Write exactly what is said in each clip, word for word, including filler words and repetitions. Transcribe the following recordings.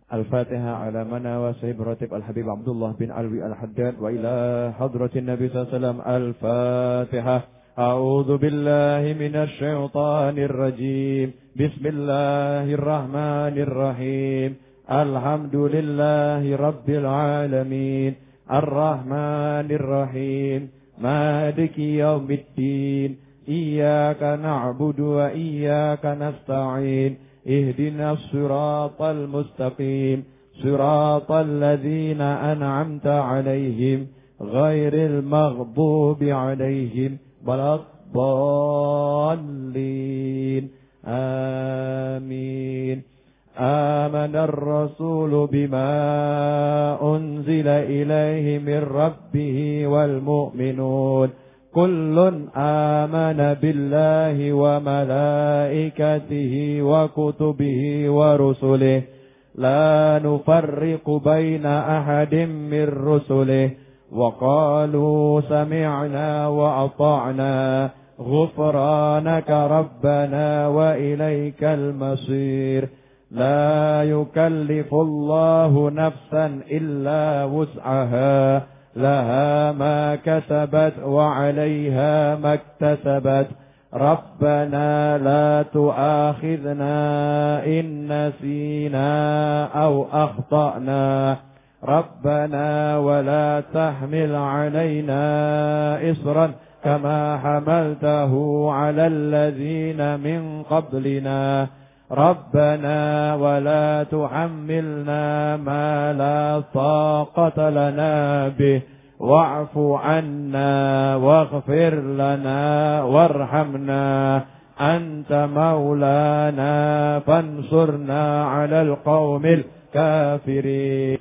الفاتحة على منا وسيب راتب الحبيب عبد الله بن علوي الحداد وإلى حضرة النبي صلى الله عليه وسلم. الفاتحة. أعوذ بالله من الشيطان الرجيم. بسم الله الرحمن الرحيم. الحمد لله رب العالمين الرحمن الرحيم مالك يوم الدين إياك نعبد وإياك نستعين اهدنا الصراط المستقيم صراط الذين أنعمت عليهم غير المغضوب عليهم ولا الضالين آمين. آمن الرسول بما أنزل إليه من ربه والمؤمنون كل آمن بالله وملائكته وكتبه ورسله لا نفرق بين أحد من رسله وقالوا سمعنا وأطعنا غفرانك ربنا وإليك المصير. لا يكلف الله نفسا إلا وسعها لها ما كسبت وعليها ما اكتسبت ربنا لا تؤاخذنا إن نسينا أو أخطأنا ربنا ولا تحمل علينا إصرا كما حملته على الذين من قبلنا ربنا ولا تحملنا ما لا طاقة لنا به واعف عنا واغفر لنا وارحمنا أنت مولانا فانصرنا على القوم الكافرين.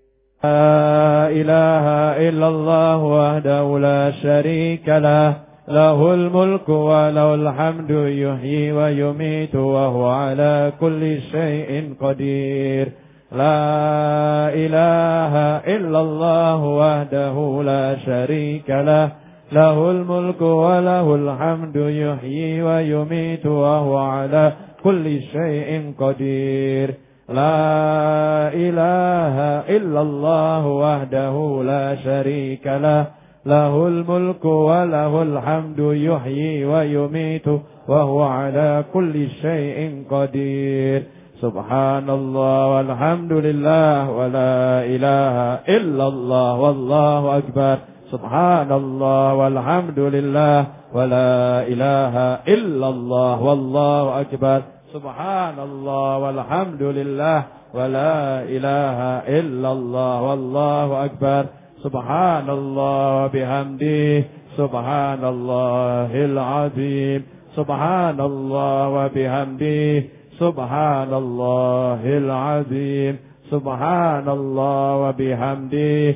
لا إله إلا الله وحده لا شريك له له الملك وله الحمد يحيي ويميت وهو على كل شيء قدير. لا إله إلا الله وحده لا شريك له له الملك وله الحمد يحيي ويميت وهو على كل شيء قدير. لا إله إلا الله وحده لا شريك له له الملك وله الحمد يحيي ويميت وهو على كل شيء قدير. سبحان الله والحمد لله ولا إله إلا الله والله أكبر. سبحان الله والحمد لله ولا إله إلا الله والله أكبر. سبحان الله والحمد لله ولا إله إلا الله والله أكبر. سبحان الله وبحمده سبحان الله العظيم. سبحان الله وبحمده سبحان الله العظيم. سبحان الله وبحمده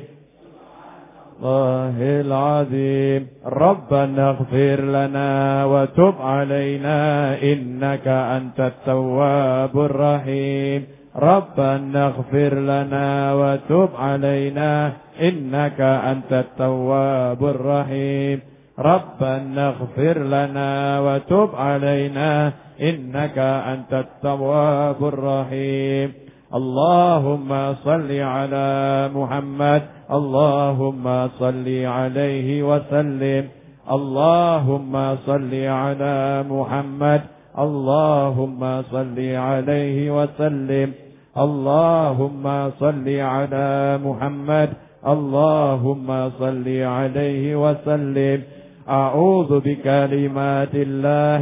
الله العظيم. ربنا اغفر لنا وتب علينا إنك أنت التواب الرحيم. ربنا اغفر لنا وتب علينا إنك أنت التواب الرحيم. ربنا اغفر لنا وتب علينا إنك أنت التواب الرحيم. اللهم صل على محمد. اللهم صل عليه وسلم. اللهم صل على محمد. اللهم صل عليه وسلم. اللهم صل على محمد. اللهم صل عليه وسلم. أعوذ بكلمات الله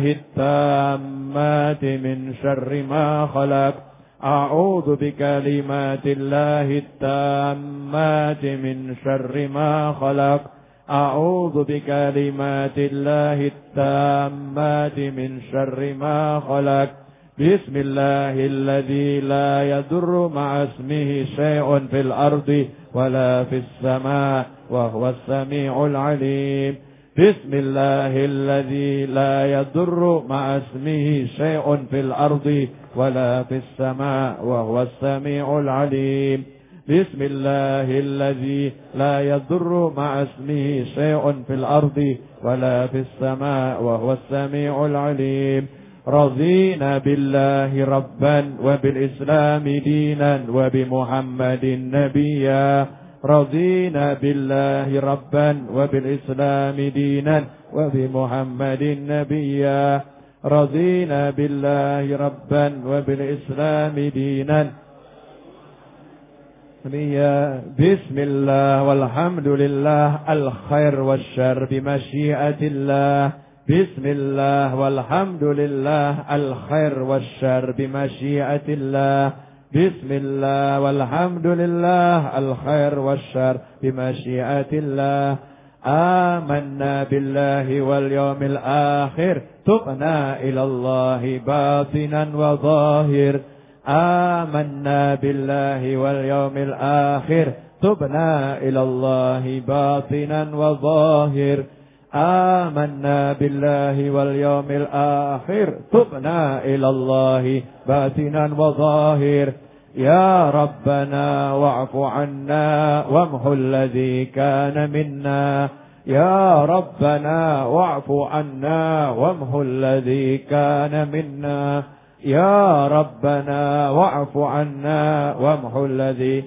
التامات من شر ما خلق. أعوذ بكلمات الله التامات من شر ما خلق. أعوذ بكلمات الله التامات من شر ما خلق. بسم الله الذي لا يضر مع اسمه شيء في الأرض ولا في السماء وهو السميع العليم. بسم الله الذي لا يضر مع اسمه شيء في الأرض ولا في السماء وهو السميع العليم. بسم الله الذي لا يضر مع اسمه شيء في الأرض ولا في السماء وهو السميع العليم. رضينا بالله ربا وبالإسلام دينا وبمحمد نبيا رضينا بالله ربا وبالإسلام دينا وبمحمد نبيا رضينا بالله ربا وبالإسلام دينا بسم الله والحمد لله الخير والشر بمشيئة الله بسم الله والحمد لله الخير والشر بمشيئة الله بسم الله والحمد لله الخير والشر بمشيئة الله آمنا بالله واليوم الآخر تبنا إلى الله باطنا وظاهر آمنا بالله واليوم الآخر تبنا إلى الله باطنا وظاهر آمنا بالله واليوم الآخر تبنا إلى الله باطنا وظاهر يا ربنا واعف عنا وامحو الذي كان منا يا ربنا واعف عنا وامحو الذي كان منا يا ربنا واعف عنا وامحو الذي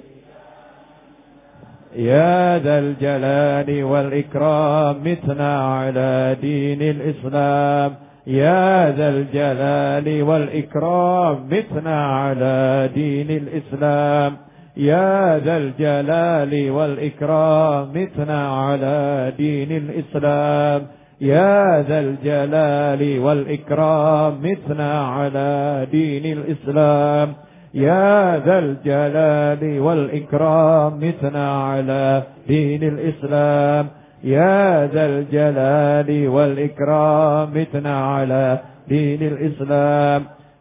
يا ذا الجلال والإكرام متنا على دين الإسلام يا ذا الجلال والإكرام متنا على دين الإسلام يا ذا الجلال والإكرام متنا على دين الإسلام يا ذا الجلال والإكرام متنا على دين الإسلام يا ذا الجلال والإكرام متنا على دين الإسلام يا ذا الجلال والإكرام متنا على دين الإسلام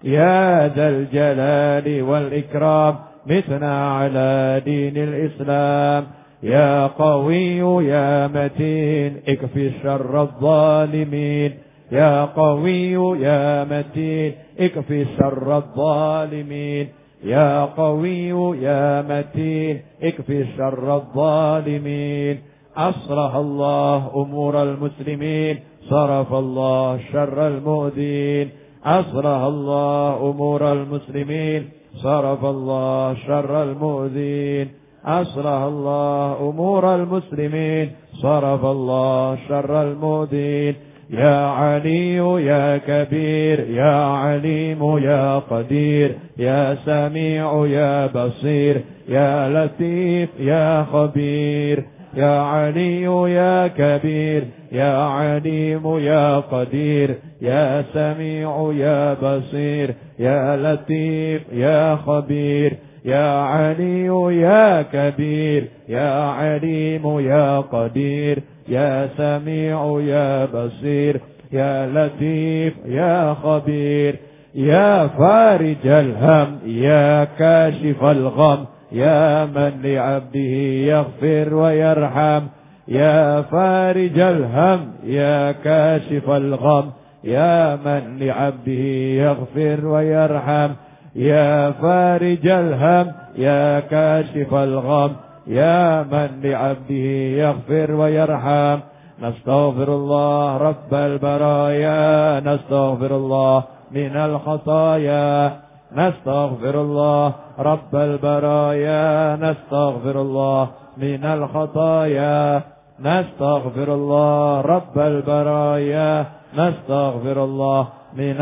يا ذا الجلال والإكرام متنا على دين الإسلام يا قوي يا متين اكفي شر الظالمين يا قوي يا متين اكفي شر الظالمين يا قوي يا متين اكفي شر الظالمين أصلح الله أمور المسلمين صرف الله شر المؤذين أصلح الله أمور المسلمين صرف الله شر المؤذين أصلح الله أمور المسلمين صرف الله شر المؤذين يا علي يا كبير يا عليم يا قدير يا سميع يا بصير يا لطيف يا خبير يا علي يا كبير يا عليم يا قدير يا سميع يا بصير يا لطيف يا خبير يا علي يا كبير يا عليم يا قدير يا سميع يا بصير يا لطيف يا خبير يا فارج الهم يا كاشف الغم يا من لعبده يغفر ويرحم يا فارج الهم يا كاشف الغم يا من لعبده يغفر ويرحم يا فارج الهم يا كاشف الغم يا من لعبده يغفر ويرحم نستغفر الله رب البرايا نستغفر الله من الخطايا نستغفر الله رب البرايا نستغفر الله من الخطايا نستغفر الله رب البرايا نستغفر الله من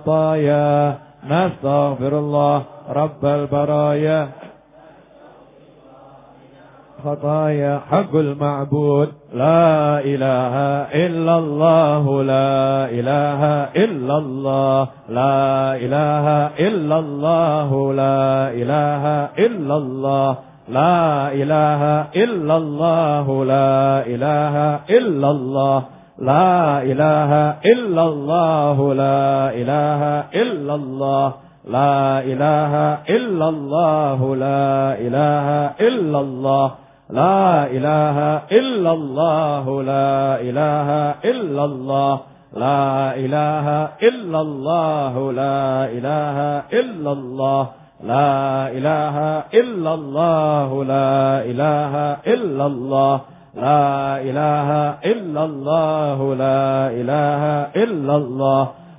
الخطايا نستغفر الله رب البرايا خطايا حق المعبود لا إله إلا الله لا إله إلا الله لا إله إلا الله لا إله إلا الله لا إله إلا الله لا إله إلا الله لا إله إلا الله لا إله إلا الله لا إله إلا الله لا إله إلا الله لا إله إلا الله لا إله إلا الله لا إله إلا الله لا إله إلا الله لا إله إلا الله لا إله إلا الله لا إله إلا الله لا إله إلا الله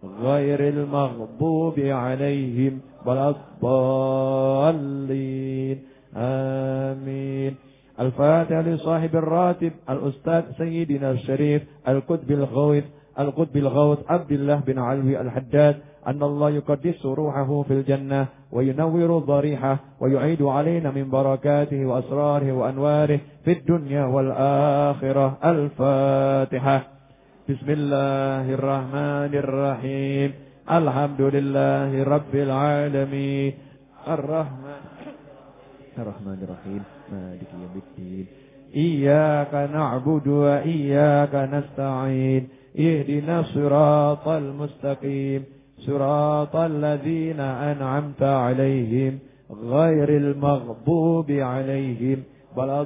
غير المغضوب عليهم ولا الضالين آمين. الفاتحة لصاحب الراتب الأستاذ سيدنا الشريف القطب الغوث القطب الغوث عبد الله بن علوي الحداد أن الله يقدس روحه في الجنة وينور ضريحه ويعيد علينا من بركاته وأسراره وأنواره في الدنيا والآخرة. الفاتحة. بسم الله الرحمن الرحيم. الحمد لله رب العالمين الرحمن الرحمن الرحيم مالك يوم الدين إياك نعبد وإياك نستعين اهدنا الصراط المستقيم صراط الذين أنعمت عليهم غير المغضوب عليهم ولا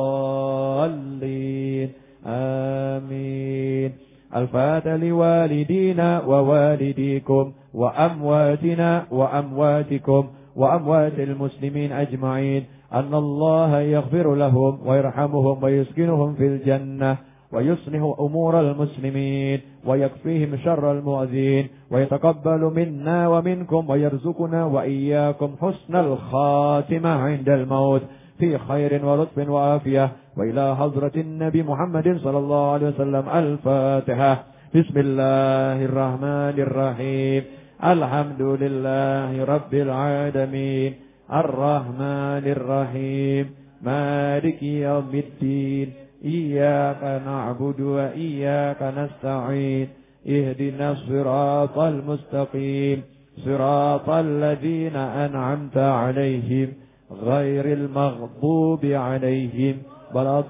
الضالين آمين. الفاتحة لوالدينا ووالديكم وأمواتنا وأمواتكم وأموات المسلمين أجمعين أن الله يغفر لهم ويرحمهم ويسكنهم في الجنة ويصلح أمور المسلمين ويكفيهم شر المؤذين ويتقبل منا ومنكم ويرزقنا وإياكم حسن الخاتمة عند الموت في خير ولطف وعافية وإلى حضرة النبي محمد صلى الله عليه وسلم. الفاتحة. بسم الله الرحمن الرحيم. الحمد لله رب العالمين الرحمن الرحيم مالك يوم الدين إياك نعبد وإياك نستعين اهدنا الصراط المستقيم صراط الذين أنعمت عليهم غير المغضوب عليهم ولا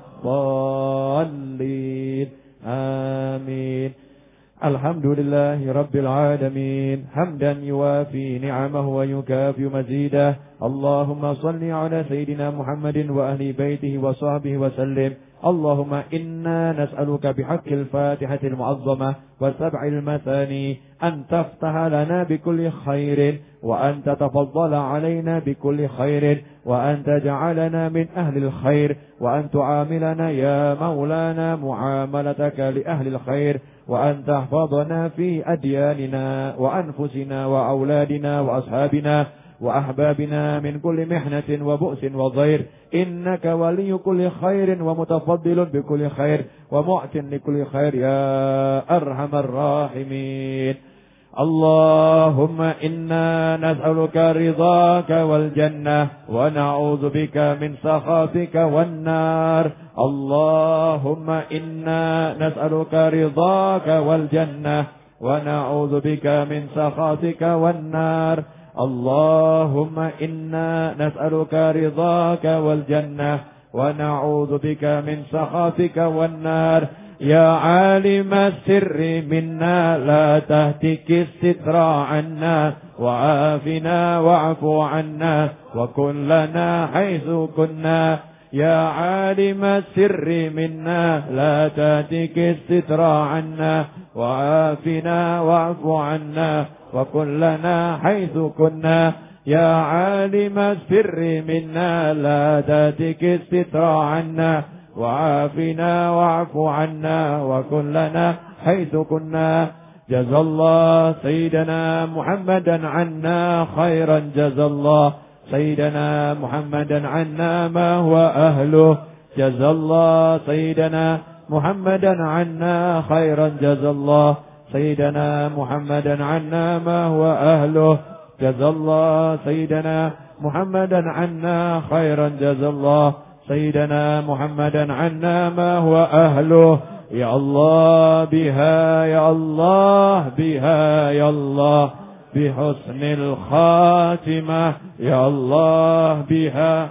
الضالين آمين. الحمد لله رب العالمين حمدا يوافي نعمه ويكافئ مزيده. اللهم صل على سيدنا محمد وأهل بيته وصحبه وسلم. اللهم إنا نسألك بحق الفاتحة المعظمة والسبع المثاني أن تفتح لنا بكل خير وأن تتفضل علينا بكل خير وأن تجعلنا من أهل الخير وأن تعاملنا يا مولانا معاملتك لأهل الخير وأن تحفظنا في أدياننا وأنفسنا وأولادنا وأصحابنا وأحبابنا من كل محنة وبؤس وضير إنك ولي كل خير ومتفضل بكل خير ومعت لكل خير يا أرحم الراحمين. اللهم إنا نسألك رضاك والجنة ونعوذ بك من سخطك والنار. اللهم إنا نسألك رضاك والجنة ونعوذ بك من سخطك والنار. اللهم إنا نسألك رضاك والجنة ونعوذ بك من سخطك والنار. يا عالم السر منا لا تهتك الستر عنا وعافنا واعف عنا وكن لنا حيث كنا. يا عالم السر منا لا تهتك الستر عنا وعافنا واعف عنا وكن لنا حيث كنا. يا عالم السر منا لا تهتك الستر عنا وعافنا واعف عنا وكن لنا حيث كنا. جزى الله سيدنا محمدا عنا خيرا. جزى الله سيدنا محمدا عنا ما هو أهله. جزى الله سيدنا محمدا عنا خيرا. جزى الله سيدنا محمدا عنا ما هو أهله. جزى الله سيدنا محمدا عنا خيرا. جزى الله سيدنا محمدا عنا ما هو أهله. يا الله بها يا الله بها يا الله بحسن الخاتمة. يا الله بها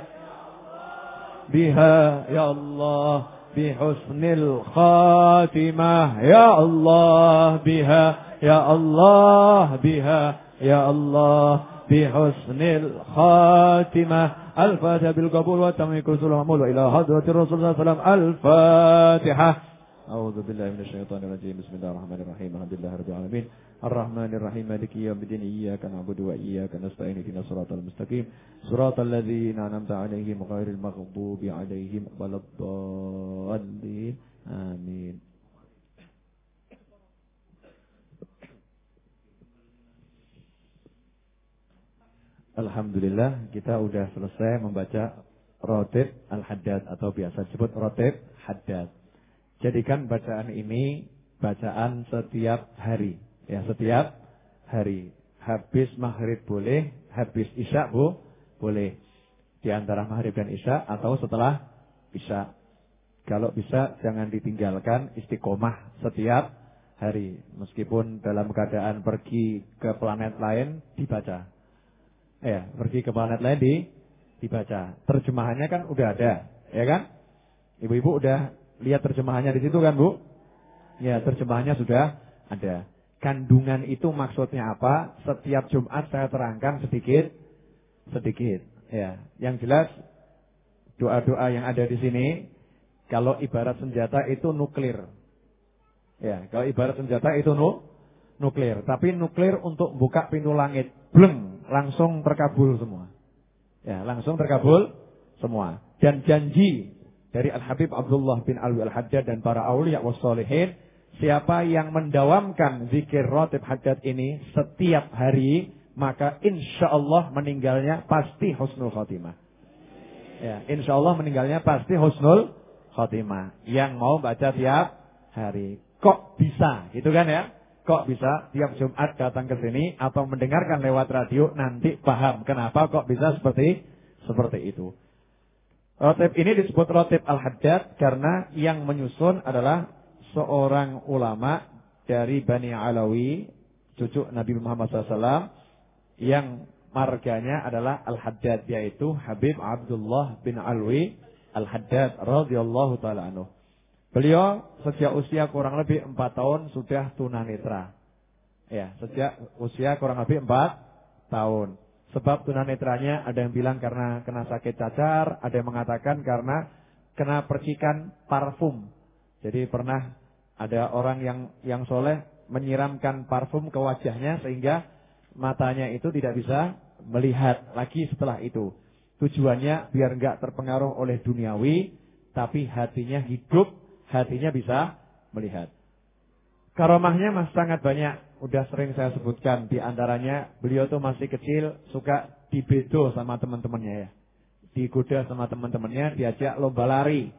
بها يا الله بحسن الخاتمة. يا الله بها يا الله بها يا الله بحسن الخاتمة. الفاتحة بالقبول والتمام كرسول المعمول وإلى حضرة الرسول صلى الله عليه وسلم. الفاتحة. أعوذ بالله من الشيطان الرجيم. بسم الله الرحمن الرحيم. الحمد لله رب العالمين الرحمن الرحيم مالك يوم الدين إياك نعبد وإياك نستعين اهدنا الصراط المستقيم صراط الذين أنعمت عليهم غير المغضوب عليهم ولا الضالين آمين. Alhamdulillah kita udah selesai membaca Rotib Al-Haddad atau biasa disebut Rotib Haddad. Jadikan bacaan ini bacaan setiap hari. Ya, setiap hari. Habis maghrib boleh, habis isya bu, boleh. Di antara maghrib dan isya atau setelah isya. Kalau bisa jangan ditinggalkan, istiqomah setiap hari. Meskipun dalam keadaan pergi ke planet lain dibaca. Ya, pergi ke planet lain di dibaca. Terjemahannya kan udah ada, ya kan? Ibu-ibu udah lihat terjemahannya di situ kan, Bu? Ya, terjemahannya sudah ada. Kandungan itu maksudnya apa? Setiap Jumat saya terangkan sedikit sedikit, ya. Yang jelas doa-doa yang ada di sini kalau ibarat senjata itu nuklir. Ya, kalau ibarat senjata itu nu nuklir, tapi nuklir untuk buka pintu langit, bleng, langsung terkabul semua. Ya, langsung terkabul semua. Dan janji dari Al-Habib Abdullah bin Alwi Al-Haddad dan para auliya wassalihin, siapa yang mendawamkan zikir Rotib Haddad ini setiap hari, maka insya Allah meninggalnya pasti husnul khotimah. Ya, insya Allah meninggalnya pasti husnul khotimah. Yang mau baca tiap hari. Kok bisa, gitu kan ya? Kok bisa tiap Jumat datang ke sini atau mendengarkan lewat radio, nanti paham kenapa kok bisa seperti seperti itu. Rotib ini disebut Rotib Al-Haddad karena yang menyusun adalah seorang ulama dari Bani Alawi, cucu Nabi Muhammad shallallahu alaihi wasallam, yang marganya adalah Al-Haddad, yaitu Habib Abdullah bin Alwi Al-Haddad radhiyallahu ta'ala anhu. Beliau sejak usia kurang lebih empat tahun sudah tunanetra. Ya, sejak usia kurang lebih empat tahun. Sebab tunanetranya ada yang bilang karena kena sakit cacar, ada yang mengatakan karena kena percikan parfum. Jadi pernah ada orang yang yang soleh menyiramkan parfum ke wajahnya sehingga matanya itu tidak bisa melihat lagi setelah itu. Tujuannya biar enggak terpengaruh oleh duniawi, tapi hatinya hidup, hatinya bisa melihat. Karomahnya mas sangat banyak, udah sering saya sebutkan. Di antaranya beliau tuh masih kecil suka dibedo sama teman-temannya ya. Digoda sama teman-temannya, diajak lomba lari.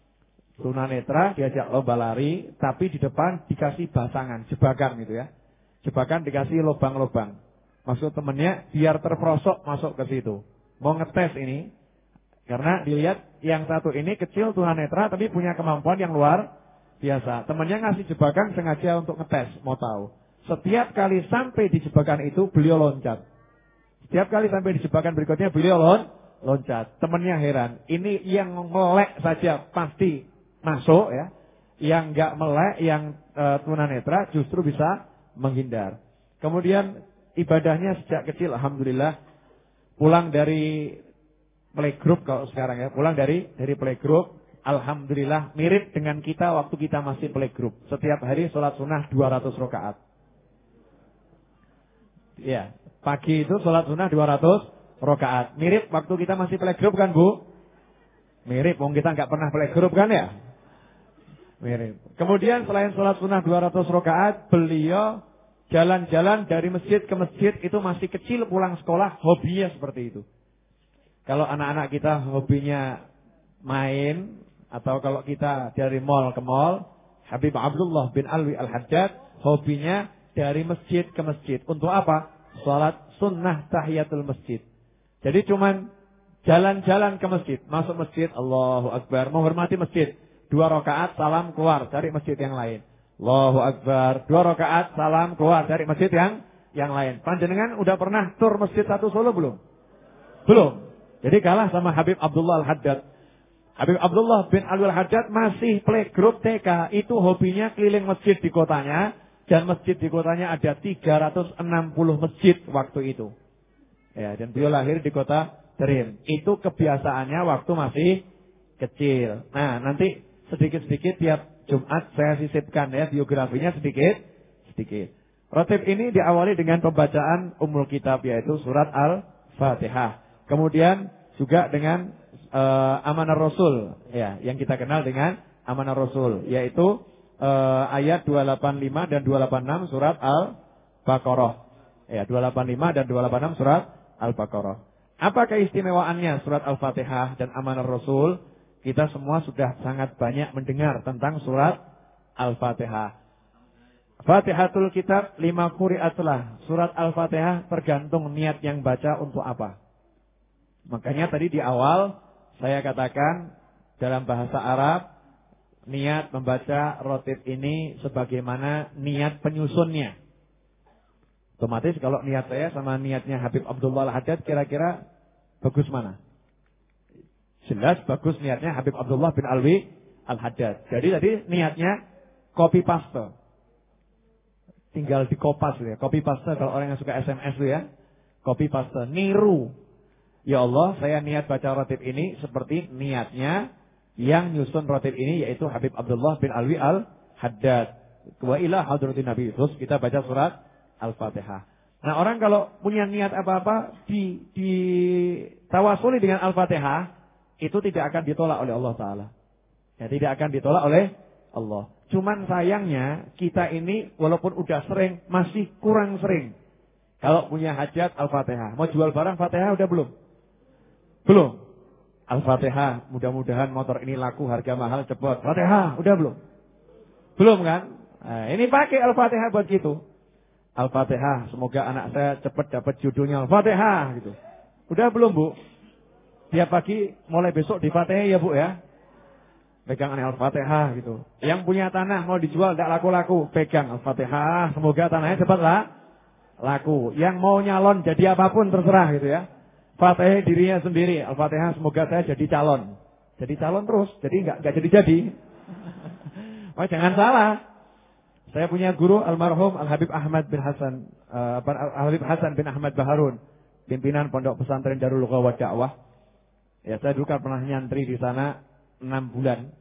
Tunanetra diajak lomba lari, tapi di depan dikasih basangan, jebakan gitu ya. Jebakan dikasih lubang-lubang. Maksud temennya biar terperosok masuk ke situ. Mau ngetes ini, karena dilihat yang satu ini kecil tunanetra tapi punya kemampuan yang luar biasa. Temennya ngasih jebakan sengaja untuk ngetes, mau tahu. Setiap kali sampai di jebakan itu beliau loncat. Setiap kali sampai di jebakan berikutnya beliau lon, loncat. Temennya heran, ini yang melek saja pasti masuk ya. Yang enggak melek, yang e, tunanetra justru bisa menghindar. Kemudian ibadahnya sejak kecil alhamdulillah, pulang dari playgroup kalau sekarang ya, pulang dari dari playgroup, alhamdulillah mirip dengan kita waktu kita masih playgroup. Setiap hari sholat sunnah dua ratus rakaat. Ya, pagi itu sholat sunnah dua ratus rakaat. Mirip waktu kita masih playgroup kan Bu? Mirip, wong kita nggak pernah playgroup kan ya? Mirip. Kemudian selain sholat sunnah dua ratus rakaat, beliau jalan-jalan dari masjid ke masjid itu masih kecil, pulang sekolah hobinya seperti itu. Kalau anak-anak kita hobinya main, atau kalau kita dari mall ke mall, Habib Abdullah bin Alwi Al-Haddad hobinya dari masjid ke masjid. Untuk apa? Salat sunnah tahiyatul masjid. Jadi cuman jalan-jalan ke masjid, masuk masjid, Allahu Akbar, menghormati masjid. Dua rakaat salam keluar, cari masjid yang lain. Allahu Akbar, dua rakaat salam keluar, cari masjid yang yang lain. Panjenengan udah pernah tur masjid satu Solo belum? Belum. Jadi kalah sama Habib Abdullah Al-Haddad. Habib Abdullah bin Alwi Al-Haddad masih playgroup T K. Itu hobinya keliling masjid di kotanya. Dan masjid di kotanya ada tiga ratus enam puluh masjid waktu itu. Ya, dan beliau lahir di kota Derim. Itu kebiasaannya waktu masih kecil. Nah, nanti sedikit-sedikit tiap Jumat saya sisipkan ya biografinya sedikit. Sedikit. Rotib ini diawali dengan pembacaan Ummul Kitab, yaitu surat Al-Fatihah. Kemudian juga dengan uh, Amanah Rasul, ya, yang kita kenal dengan Amanah Rasul, yaitu uh, ayat dua ratus delapan puluh lima dan dua ratus delapan puluh enam surat Al-Baqarah. Ya, dua ratus delapan puluh lima dan dua ratus delapan puluh enam surat Al-Baqarah. Apa keistimewaannya surat Al-Fatihah dan Amanah Rasul? Kita semua sudah sangat banyak mendengar tentang surat Al-Fatihah. Fatihatul Kitab lima quri'atlah. Surat Al-Fatihah tergantung niat yang baca untuk apa. Makanya tadi di awal saya katakan dalam bahasa Arab, niat membaca rotib ini sebagaimana niat penyusunnya. Otomatis kalau niat saya sama niatnya Habib Abdullah Al-Haddad, kira-kira bagus mana? Jelas bagus niatnya Habib Abdullah bin Alwi Al-Haddad. Jadi tadi niatnya copy paste. Tinggal dikopas ya. Copy paste kalau orang yang suka S M S itu ya. Copy paste, niru. Ya Allah, saya niat baca rotib ini seperti niatnya yang nyusun rotib ini, yaitu Habib Abdullah bin Alwi Al-Haddad. Wa ila hadratin Nabi. Terus kita baca surat Al-Fatihah. Nah, orang kalau punya niat apa-apa di di tawasuli dengan Al-Fatihah, itu tidak akan ditolak oleh Allah Ta'ala. Ya, tidak akan ditolak oleh Allah. Cuman sayangnya kita ini walaupun udah sering masih kurang sering. Kalau punya hajat Al-Fatihah, mau jual barang Fatihah udah belum? Belum. Al-Fatihah, mudah-mudahan motor ini laku, harga mahal, cepat. Fatihah, udah belum? Belum kan? Nah, ini pakai Al-Fatihah buat gitu. Al-Fatihah, semoga anak saya cepat dapat jodohnya Al-Fatihah gitu. Udah belum, Bu? Tiap pagi mulai besok di Fatihah ya, Bu ya. Pegang Al-Fatihah gitu. Yang punya tanah mau dijual tidak laku-laku, pegang Al-Fatihah, semoga tanahnya cepatlah laku. Yang mau nyalon jadi apapun terserah gitu ya. Fatihah dirinya sendiri, Al-Fatihah semoga saya jadi calon. Jadi calon terus, jadi enggak enggak jadi-jadi. Oh, jangan salah. Saya punya guru almarhum Al-Habib Ahmad bin Hasan, uh, Al-Habib Hasan bin Ahmad Baharun, pimpinan Pondok Pesantren Darul Lughah wa Da'wah. Ya, saya dulu kan pernah nyantri di sana enam bulan.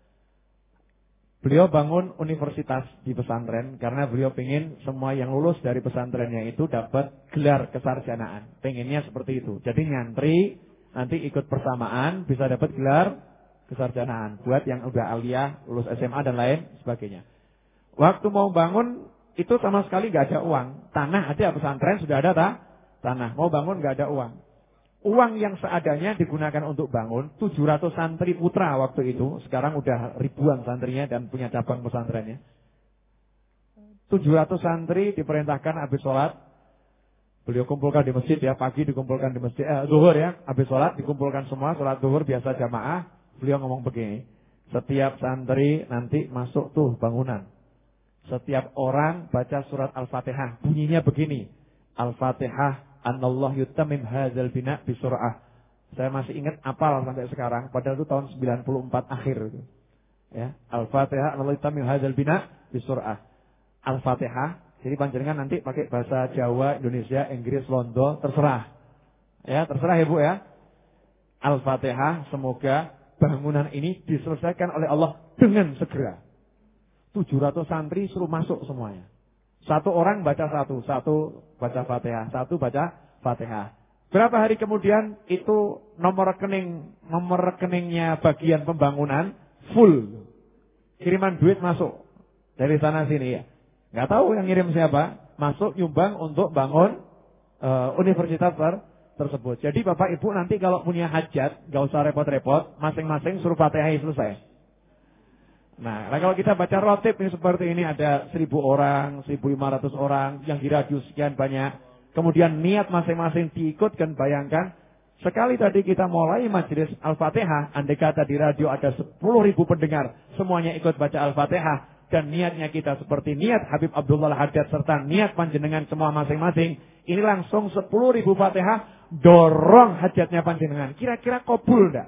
Beliau bangun universitas di pesantren karena beliau pengen semua yang lulus dari pesantrennya itu dapat gelar kesarjanaan. Pengennya seperti itu. Jadi nyantri, nanti ikut persamaan bisa dapat gelar kesarjanaan. Buat yang udah aliyah, lulus S M A dan lain sebagainya. Waktu mau bangun itu sama sekali gak ada uang. Tanah ada, pesantren sudah ada tak? Tanah. Mau bangun gak ada uang. Uang yang seadanya digunakan untuk bangun tujuh ratus santri putra waktu itu. Sekarang udah ribuan santrinya dan punya cabang pesantrennya. tujuh ratus santri diperintahkan habis sholat. Beliau kumpulkan di masjid ya. Pagi dikumpulkan di masjid. Eh, zuhur ya. Habis sholat dikumpulkan semua. Sholat zuhur biasa jamaah. Beliau ngomong begini. Setiap santri nanti masuk tuh bangunan. Setiap orang baca surat Al-Fatihah. Bunyinya begini. Al-Fatihah. Anallah yutamim hadzal bina bisur'ah. Saya masih ingat apal sampai sekarang, padahal itu tahun sembilan puluh empat akhir itu. Ya, Al-Fatihah anallah yutamim hadzal bina bisur'ah. Al-Fatihah, jadi panjenengan nanti pakai bahasa Jawa, Indonesia, Inggris, Londo, terserah. Ya, terserah ya Bu ya. Al-Fatihah, semoga bangunan ini diselesaikan oleh Allah dengan segera. tujuh ratus santri suruh masuk semuanya. Satu orang baca satu, satu baca Fatihah, satu baca Fatihah. Berapa hari kemudian itu nomor rekening, nomor rekeningnya bagian pembangunan full. Kiriman duit masuk dari sana sini ya. Nggak tahu yang ngirim siapa, masuk nyumbang untuk bangun uh, universitas ter tersebut. Jadi Bapak Ibu nanti kalau punya hajat, nggak usah repot-repot, masing-masing suruh Fatihah selesai. Nah, kalau kita baca rotib ini seperti ini ada seribu orang, seribu lima ratus orang yang diradius sekian banyak. Kemudian niat masing-masing diikutkan, bayangkan. Sekali tadi kita mulai majelis Al-Fatihah, andai kata di radio ada sepuluh ribu pendengar, semuanya ikut baca Al-Fatihah. Dan niatnya kita seperti niat Habib Abdullah Al-Haddad serta niat panjenengan semua masing-masing. Ini langsung sepuluh ribu Fatihah, dorong hajatnya panjenengan. Kira-kira kabul enggak?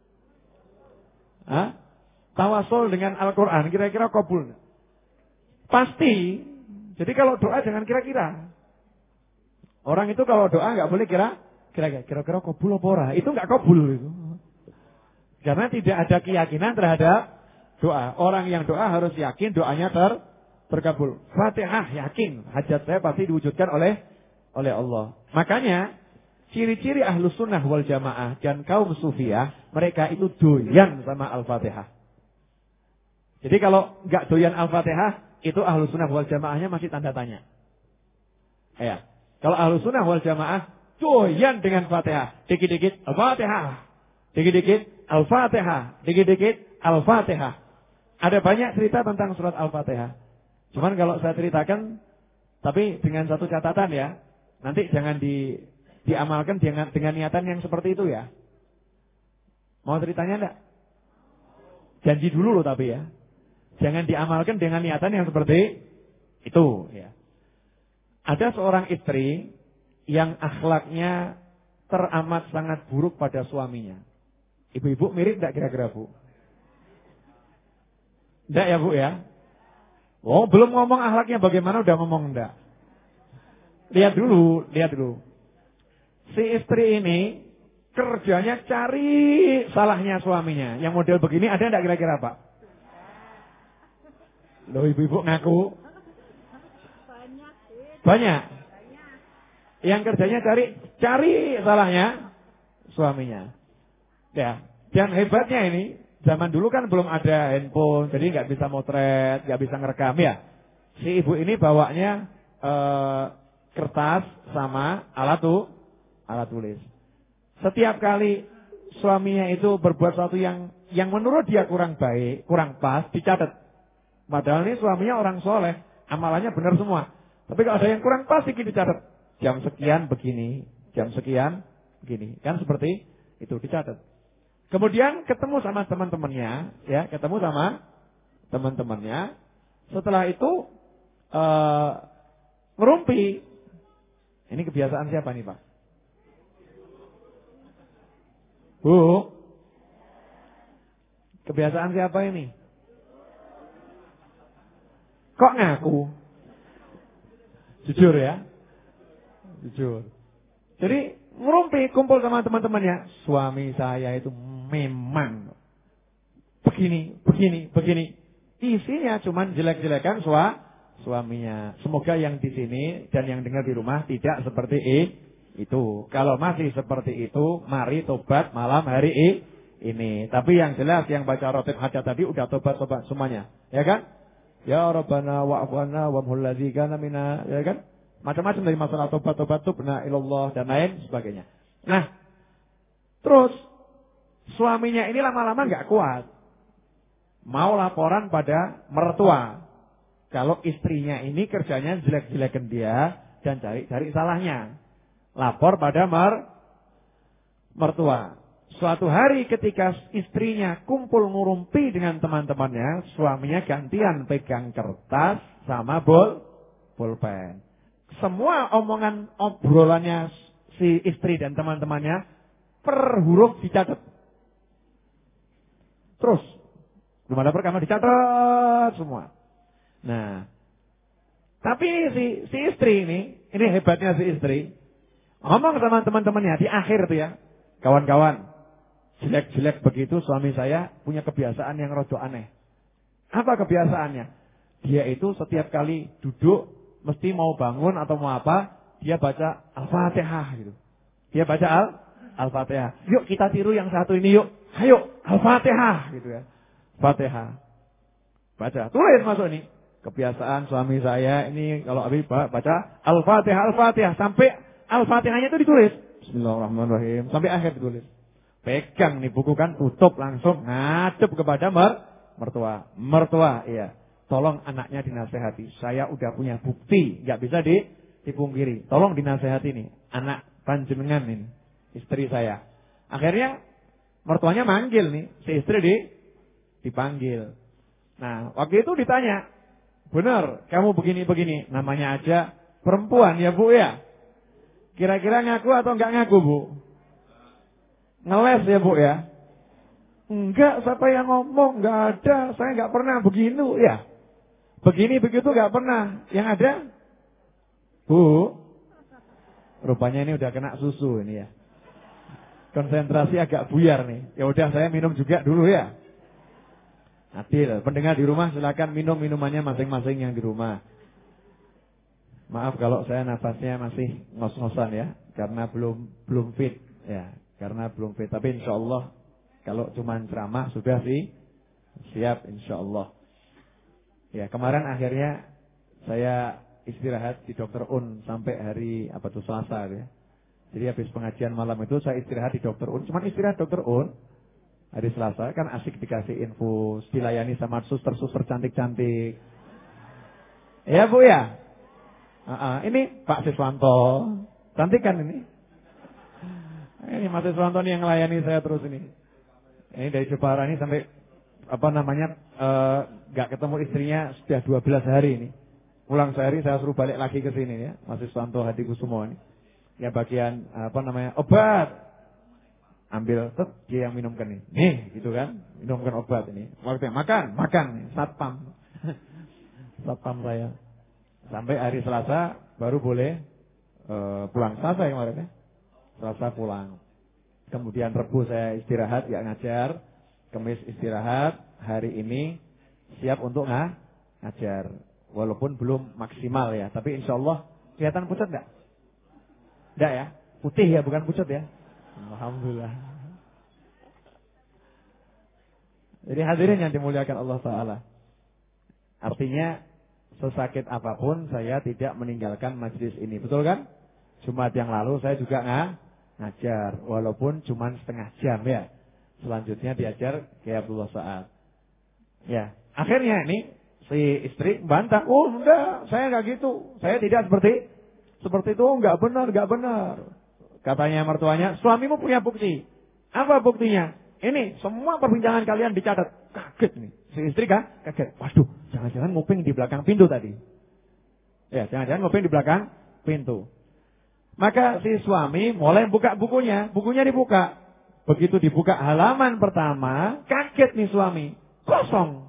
Hah? Tawasul dengan Al-Quran, kira-kira kabul? Pasti. Jadi kalau doa jangan kira-kira. Orang itu kalau doa nggak boleh kira, kira-kira, kira-kira kabul apa ora? Itu nggak kabul itu. Karena tidak ada keyakinan terhadap doa. Orang yang doa harus yakin doanya ter terkabul. Fatihah yakin hajat saya pasti diwujudkan oleh oleh Allah. Makanya ciri-ciri Ahlus Sunnah wal Jamaah dan kaum Sufiyah, mereka itu doyan sama Al-Fatihah. Jadi kalau nggak doyan Al-Fatihah, itu Ahlus Sunnah wal Jamaahnya masih tanda tanya. Ya. Kalau Ahlus Sunnah wal Jamaah doyan dengan Fatihah. Dikit-dikit Al-Fatihah. Dikit-dikit Al-Fatihah. Dikit-dikit Al-Fatihah. Ada banyak cerita tentang surat Al-Fatihah. Cuman kalau saya ceritakan, tapi dengan satu catatan ya. Nanti jangan di, diamalkan dengan, dengan niatan yang seperti itu ya. Mau ceritanya enggak? Janji dulu loh tapi ya. Jangan diamalkan dengan niatan yang seperti itu ya. Ada seorang istri yang akhlaknya teramat sangat buruk pada suaminya. Ibu-ibu mirip enggak kira-kira Bu? Enggak ya Bu ya? Oh, belum ngomong akhlaknya bagaimana udah ngomong enggak. Lihat dulu, lihat dulu. Si istri ini kerjanya cari salahnya suaminya. Yang model begini ada enggak kira-kira Pak? Loh ibu-ibu ngaku. Banyak. Yang kerjanya cari cari salahnya suaminya. Ya, dan hebatnya ini zaman dulu kan belum ada handphone, jadi nggak bisa motret, nggak bisa ngerekam ya. Si ibu ini bawanya eh, kertas sama alat tuh, alat tulis. Setiap kali suaminya itu berbuat sesuatu yang yang menurut dia kurang baik, kurang pas, dicatat. Padahal ini suaminya orang soleh, amalannya benar semua. Tapi kalau ada yang kurang pas, sedikit dicatat. Jam sekian begini, jam sekian begini, kan seperti itu dicatat. Kemudian ketemu sama teman-temannya, ya, ketemu sama teman-temannya. Setelah itu uh, ngerumpi. Ini kebiasaan siapa nih Pak? Bu, kebiasaan siapa ini? Kok ngaku? Jujur ya, jujur. Jadi ngerumpi, kumpul sama teman-temannya. Suami saya itu memang begini, begini, begini. Isinya cuman jelek-jelekan sua, suaminya. Semoga yang di sini dan yang dengar di rumah tidak seperti itu. Kalau masih seperti itu, mari tobat malam hari ini. Tapi yang jelas yang baca rotib hajat tadi udah tobat-tobat semuanya, ya kan? Ya Rabbana wa'afwana wamhul ladzi kana mina, ya kan? Macam-macam dari masalah tobat-tobat tubna ilallah dan lain sebagainya. Nah, terus suaminya ini lama-lama nggak kuat. Mau laporan pada mertua. Kalau istrinya ini kerjanya jelek-jelekan dia dan cari-cari salahnya. Lapor pada mer mertua. Suatu hari ketika istrinya kumpul ngurumpi dengan teman-temannya, suaminya gantian pegang kertas sama bol pulpen. Semua omongan obrolannya si istri dan teman-temannya per huruf dicatat. Terus belum ada perkama dicatat semua. Nah, tapi si si istri ini, ini hebatnya si istri, ngomong sama teman-temannya di akhir tuh ya, kawan-kawan, jelek-jelek begitu suami saya punya kebiasaan yang rada aneh. Apa kebiasaannya? Dia itu setiap kali duduk mesti mau bangun atau mau apa, dia baca Al-Fatihah gitu. Dia baca Al Al-Fatihah. Yuk kita tiru yang satu ini yuk. Ayo Al-Fatihah gitu ya. Fatihah. Baca, tulis masuk ini. Kebiasaan suami saya ini kalau habis baca Al-Fatihah Al-Fatihah sampai Al-Fatihahnya itu ditulis. Bismillahirrahmanirrahim sampai akhir ditulis. Pegang nih buku kan, tutup langsung ngadep kepada mer mertua. Mertua, iya. Tolong anaknya dinasehati. Saya udah punya bukti, nggak bisa di dipungkiri. Tolong dinasehati nih, anak panjenengan ini, istri saya. Akhirnya mertuanya manggil nih, si istri di dipanggil. Nah, waktu itu ditanya, benar, kamu begini-begini, namanya aja perempuan ya Bu ya. Kira-kira ngaku atau enggak ngaku Bu? Ngeles ya Bu ya? Enggak, siapa yang ngomong? Enggak ada, saya enggak pernah begini ya. Begini begitu enggak pernah. Yang ada? Bu, rupanya ini udah kena susu ini ya. Konsentrasi agak buyar nih. Ya udah saya minum juga dulu ya. Adil, pendengar di rumah silakan minum minumannya masing-masing yang di rumah. Maaf kalau saya nafasnya masih ngos-ngosan ya, karena belum belum fit ya, karena belum fit. Tapi insya Allah kalau cuma ceramah sudah sih siap insya Allah. Ya kemarin akhirnya saya istirahat di Dokter Un sampai hari apa tuh Selasa ya. Jadi habis pengajian malam itu saya istirahat di dokter Un. Cuman istirahat dokter Un. Hari Selasa kan asik dikasih infus, dilayani sama suster-suster cantik-cantik. Ya Bu ya? Uh -uh. Ini Pak Siswanto. Cantik kan ini? Ini Mas Siswanto nih yang melayani saya terus ini. Ini dari Jepara ini sampai apa namanya uh, gak ketemu istrinya sudah dua belas hari ini. Pulang sehari saya suruh balik lagi ke sini ya. Mas Siswanto Hadikusumo ini. Ya bagian apa namanya obat. Ambil, tuh dia yang minumkan nih. Nih, gitu kan. Minumkan obat ini. Waktu makan, makan. Satpam. Satpam saya. Sampai hari Selasa baru boleh uh, pulang. Selasa yang kemarin ya. Selasa pulang. Kemudian Rebu saya istirahat, ya ngajar. Kamis istirahat. Hari ini siap untuk ngah, ngajar. Walaupun belum maksimal ya. Tapi insya Allah kelihatan pucat enggak? Enggak ya? Putih ya, bukan pucat ya. Alhamdulillah. Jadi hadirin yang dimuliakan Allah Ta'ala. Artinya sesakit apapun saya tidak meninggalkan majlis ini. Betul kan? Jumat yang lalu saya juga ngah, ngajar. Walaupun cuma setengah jam ya. Selanjutnya diajar kayak Abdullah Sa'ad. Ya. Akhirnya ini si istri bantah. Oh enggak, saya enggak gitu. Saya tidak seperti seperti itu. Enggak benar, enggak benar. Katanya mertuanya, suamimu punya bukti. Apa buktinya? Ini semua perbincangan kalian dicatat. Kaget nih. Si istri kan kaget. Waduh, jangan-jangan nguping di belakang pintu tadi. Ya, jangan-jangan nguping di belakang pintu. Maka si suami mulai buka bukunya. Bukunya dibuka. Begitu dibuka halaman pertama, kaget nih suami. Kosong.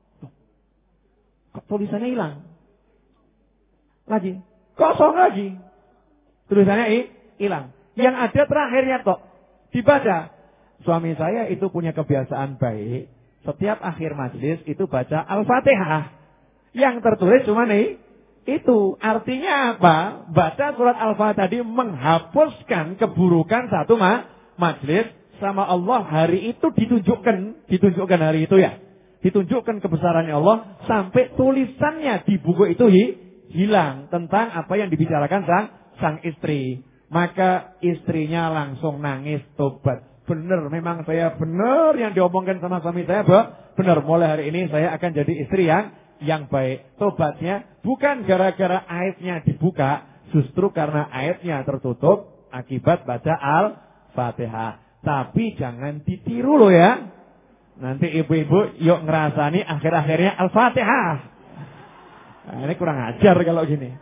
Kok tulisannya hilang? Lagi. Kosong lagi. Tulisannya hilang. Yang ada terakhirnya kok dibaca. Suami saya itu punya kebiasaan baik. Setiap akhir majlis itu baca Al-Fatihah. Yang tertulis cuma nih itu. Artinya apa? Baca surat Al-Fatihah tadi menghapuskan keburukan satu ma majlis sama Allah. Hari itu ditunjukkan. Ditunjukkan hari itu ya. Ditunjukkan kebesarannya Allah. Sampai tulisannya di buku itu hi, hilang. Tentang apa yang dibicarakan sang, sang istri. Maka istrinya langsung nangis tobat. Benar, memang saya benar yang diomongkan sama suami saya, bah. Benar, mulai hari ini saya akan jadi istri yang yang baik. Tobatnya bukan gara-gara aibnya dibuka, justru karena aibnya tertutup akibat baca Al-Fatihah. Tapi jangan ditiru loh ya. Nanti ibu-ibu yuk ngerasani akhir-akhirnya Al-Fatihah. Nah, ini kurang ajar kalau gini.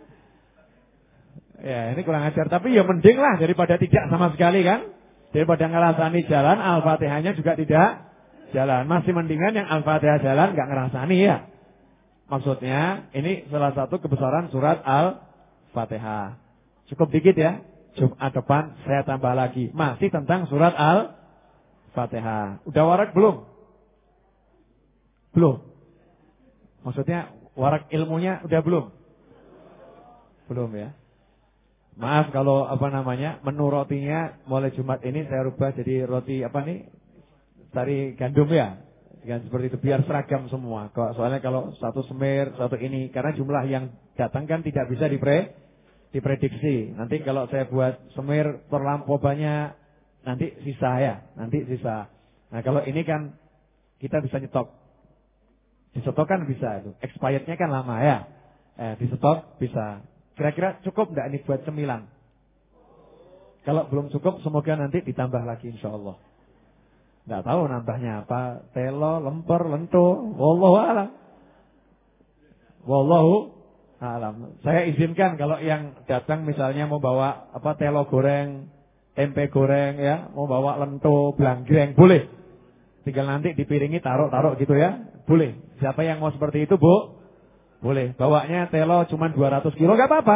Ya, ini kurang ajar. Tapi ya mending lah daripada tidak sama sekali kan. Daripada ngerasani jalan, Al-Fatihahnya juga tidak jalan. Masih mendingan yang Al-Fatihah jalan gak ngerasani ya. Maksudnya ini salah satu kebesaran surat Al-Fatihah. Cukup dikit ya. Jumat depan saya tambah lagi. Masih tentang surat Al-Fatihah. Udah warak belum? Belum. Maksudnya warak ilmunya udah belum? Belum ya. Maaf kalau apa namanya menu rotinya mulai Jumat ini saya rubah jadi roti apa nih dari gandum ya, dengan seperti itu biar seragam semua. Soalnya kalau satu semir satu ini karena jumlah yang datang kan tidak bisa dipre diprediksi. Nanti kalau saya buat semir terlampau banyak nanti sisa ya, nanti sisa. Nah kalau ini kan kita bisa nyetok, disetok kan bisa itu, expirednya kan lama ya, eh, disetok bisa. Kira-kira cukup enggak ini buat cemilan? Kalau belum cukup semoga nanti ditambah lagi insya Allah. Enggak tahu nambahnya apa. Telo, lemper, lento. Wallahu a'lam. Wallahu a'lam. Saya izinkan kalau yang datang misalnya mau bawa apa telo goreng, tempe goreng ya, mau bawa lento, blanggreng, boleh. Tinggal nanti dipiringi taruh-taruh gitu ya. Boleh. Siapa yang mau seperti itu, Bu? Boleh, bawanya telo cuma dua ratus kilo gak apa-apa.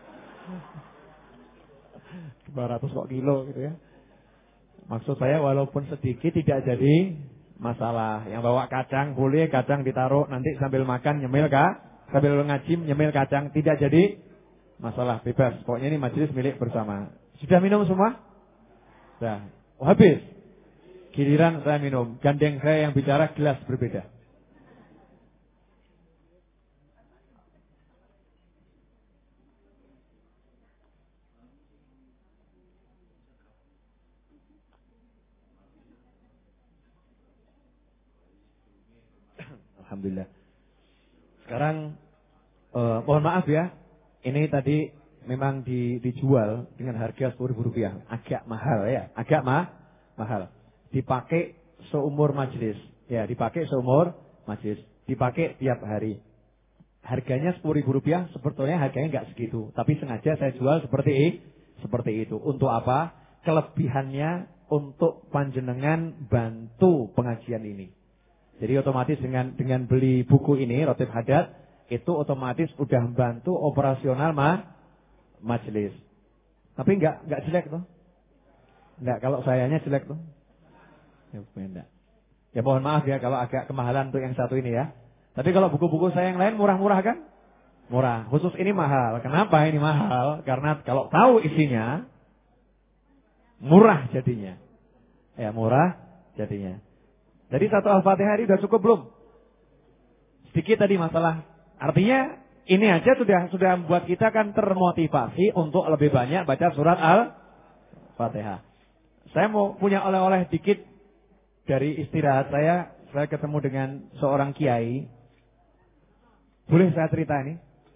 dua ratus kok kilo gitu ya. Maksud saya walaupun sedikit tidak jadi masalah. Yang bawa kacang boleh, kacang ditaruh nanti sambil makan nyemil kah? Sambil ngajim nyemil kacang tidak jadi masalah, bebas. Pokoknya ini majelis milik bersama. Sudah minum semua? Sudah. Oh, habis. Giliran saya minum. Gandeng saya yang bicara gelas berbeda. Alhamdulillah. Sekarang eh, mohon maaf ya, ini tadi memang di, dijual dengan harga sepuluh ribu rupiah, agak mahal ya, agak mah, mahal. Dipakai seumur majelis, ya dipakai seumur majelis, dipakai tiap hari. Harganya sepuluh ribu rupiah, sebetulnya harganya nggak segitu, tapi sengaja saya jual seperti seperti itu. Untuk apa? Kelebihannya untuk panjenengan bantu pengajian ini. Jadi otomatis dengan dengan beli buku ini Rotib Haddad itu otomatis udah membantu operasional ma majelis. Tapi enggak enggak jelek tuh. Enggak, kalau sayanya jelek tuh. Ya enggak. Ya mohon maaf ya kalau agak kemahalan untuk yang satu ini ya. Tapi kalau buku-buku saya yang lain murah-murah kan? Murah. Khusus ini mahal. Kenapa ini mahal? Karena kalau tahu isinya murah jadinya. Ya murah jadinya. Jadi satu Al-Fatihah ini sudah cukup belum? Sedikit tadi masalah. Artinya ini aja sudah sudah membuat kita kan termotivasi untuk lebih banyak baca surat Al-Fatihah. Saya mau punya oleh-oleh dikit dari istirahat saya. Saya ketemu dengan seorang kiai. Boleh saya cerita ini?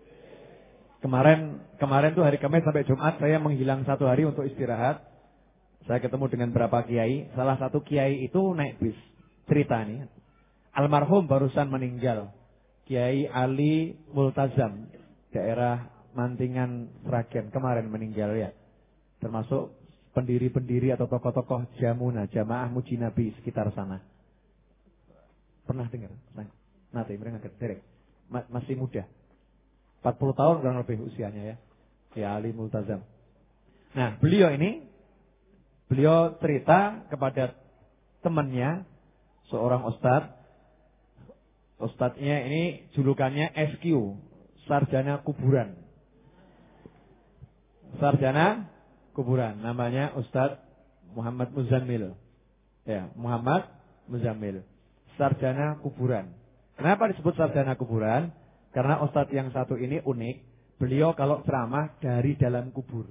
Kemarin kemarin tuh hari Kamis sampai Jumat saya menghilang satu hari untuk istirahat. Saya ketemu dengan beberapa kiai. Salah satu kiai itu naik bis. Cerita nih, almarhum barusan meninggal, Kiai Ali Multazam, daerah Mantingan Sragen, kemarin meninggal ya. Termasuk pendiri-pendiri atau tokoh-tokoh Jamuna, Jamaah Muji Nabi sekitar sana. Pernah dengar? Nanti mereka derek. Masih muda, empat puluh tahun kurang lebih usianya ya, Kiai Ali Multazam. Nah beliau ini, beliau cerita kepada temannya, seorang ustadz. Ustadznya ini julukannya S Q, sarjana kuburan. Sarjana kuburan, namanya Ustadz Muhammad Muzammil. Ya, Muhammad Muzammil, sarjana kuburan. Kenapa disebut sarjana kuburan? Karena ustadz yang satu ini unik. Beliau kalau ceramah dari dalam kubur.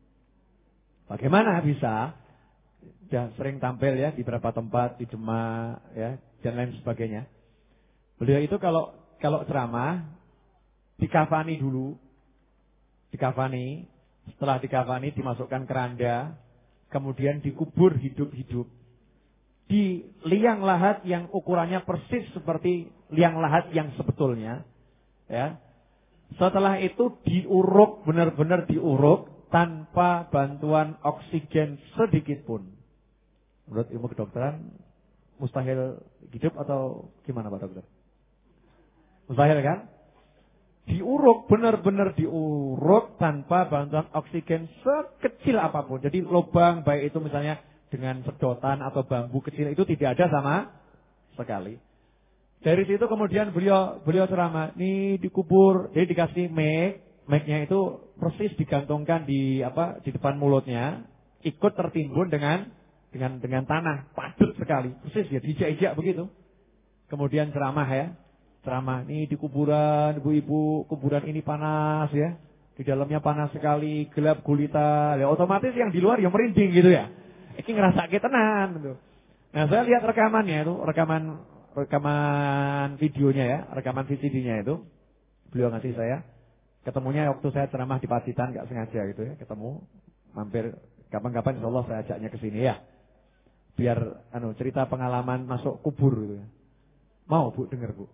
Bagaimana bisa? Sudah sering tampil ya di beberapa tempat, di Demak ya, dan lain sebagainya. Beliau itu kalau kalau ceramah dikafani dulu. Dikafani, setelah dikafani dimasukkan keranda, kemudian dikubur hidup-hidup. Di liang lahat yang ukurannya persis seperti liang lahat yang sebetulnya, ya. Setelah itu diuruk, benar-benar diuruk tanpa bantuan oksigen sedikit pun. Menurut ilmu kedokteran mustahil hidup atau gimana Pak Dokter? Mustahil kan? Diuruk, benar-benar diuruk tanpa bantuan oksigen sekecil apapun. Jadi lubang baik itu misalnya dengan sedotan atau bambu kecil itu tidak ada sama sekali. Dari situ kemudian beliau beliau ceramah, ini dikubur, jadi dikasih mic, mic-nya itu persis digantungkan di apa di depan mulutnya, ikut tertimbun dengan dengan dengan tanah, padat sekali, persis ya dijak-ijak begitu. Kemudian ceramah ya, ceramah ini di kuburan, ibu-ibu, kuburan ini panas ya, di dalamnya panas sekali, gelap gulita, ya otomatis yang di luar yang merinding gitu ya. Ini ngerasa sakit tenan gitu. Nah saya lihat rekamannya itu, rekaman rekaman videonya ya, rekaman V C D-nya itu, beliau ngasih saya. Ketemunya waktu saya ceramah di Pacitan, nggak sengaja gitu ya, ketemu, mampir kapan-kapan insya Allah saya ajaknya ke sini ya. Biar anu cerita pengalaman masuk kubur gitu ya. Mau Bu dengar Bu?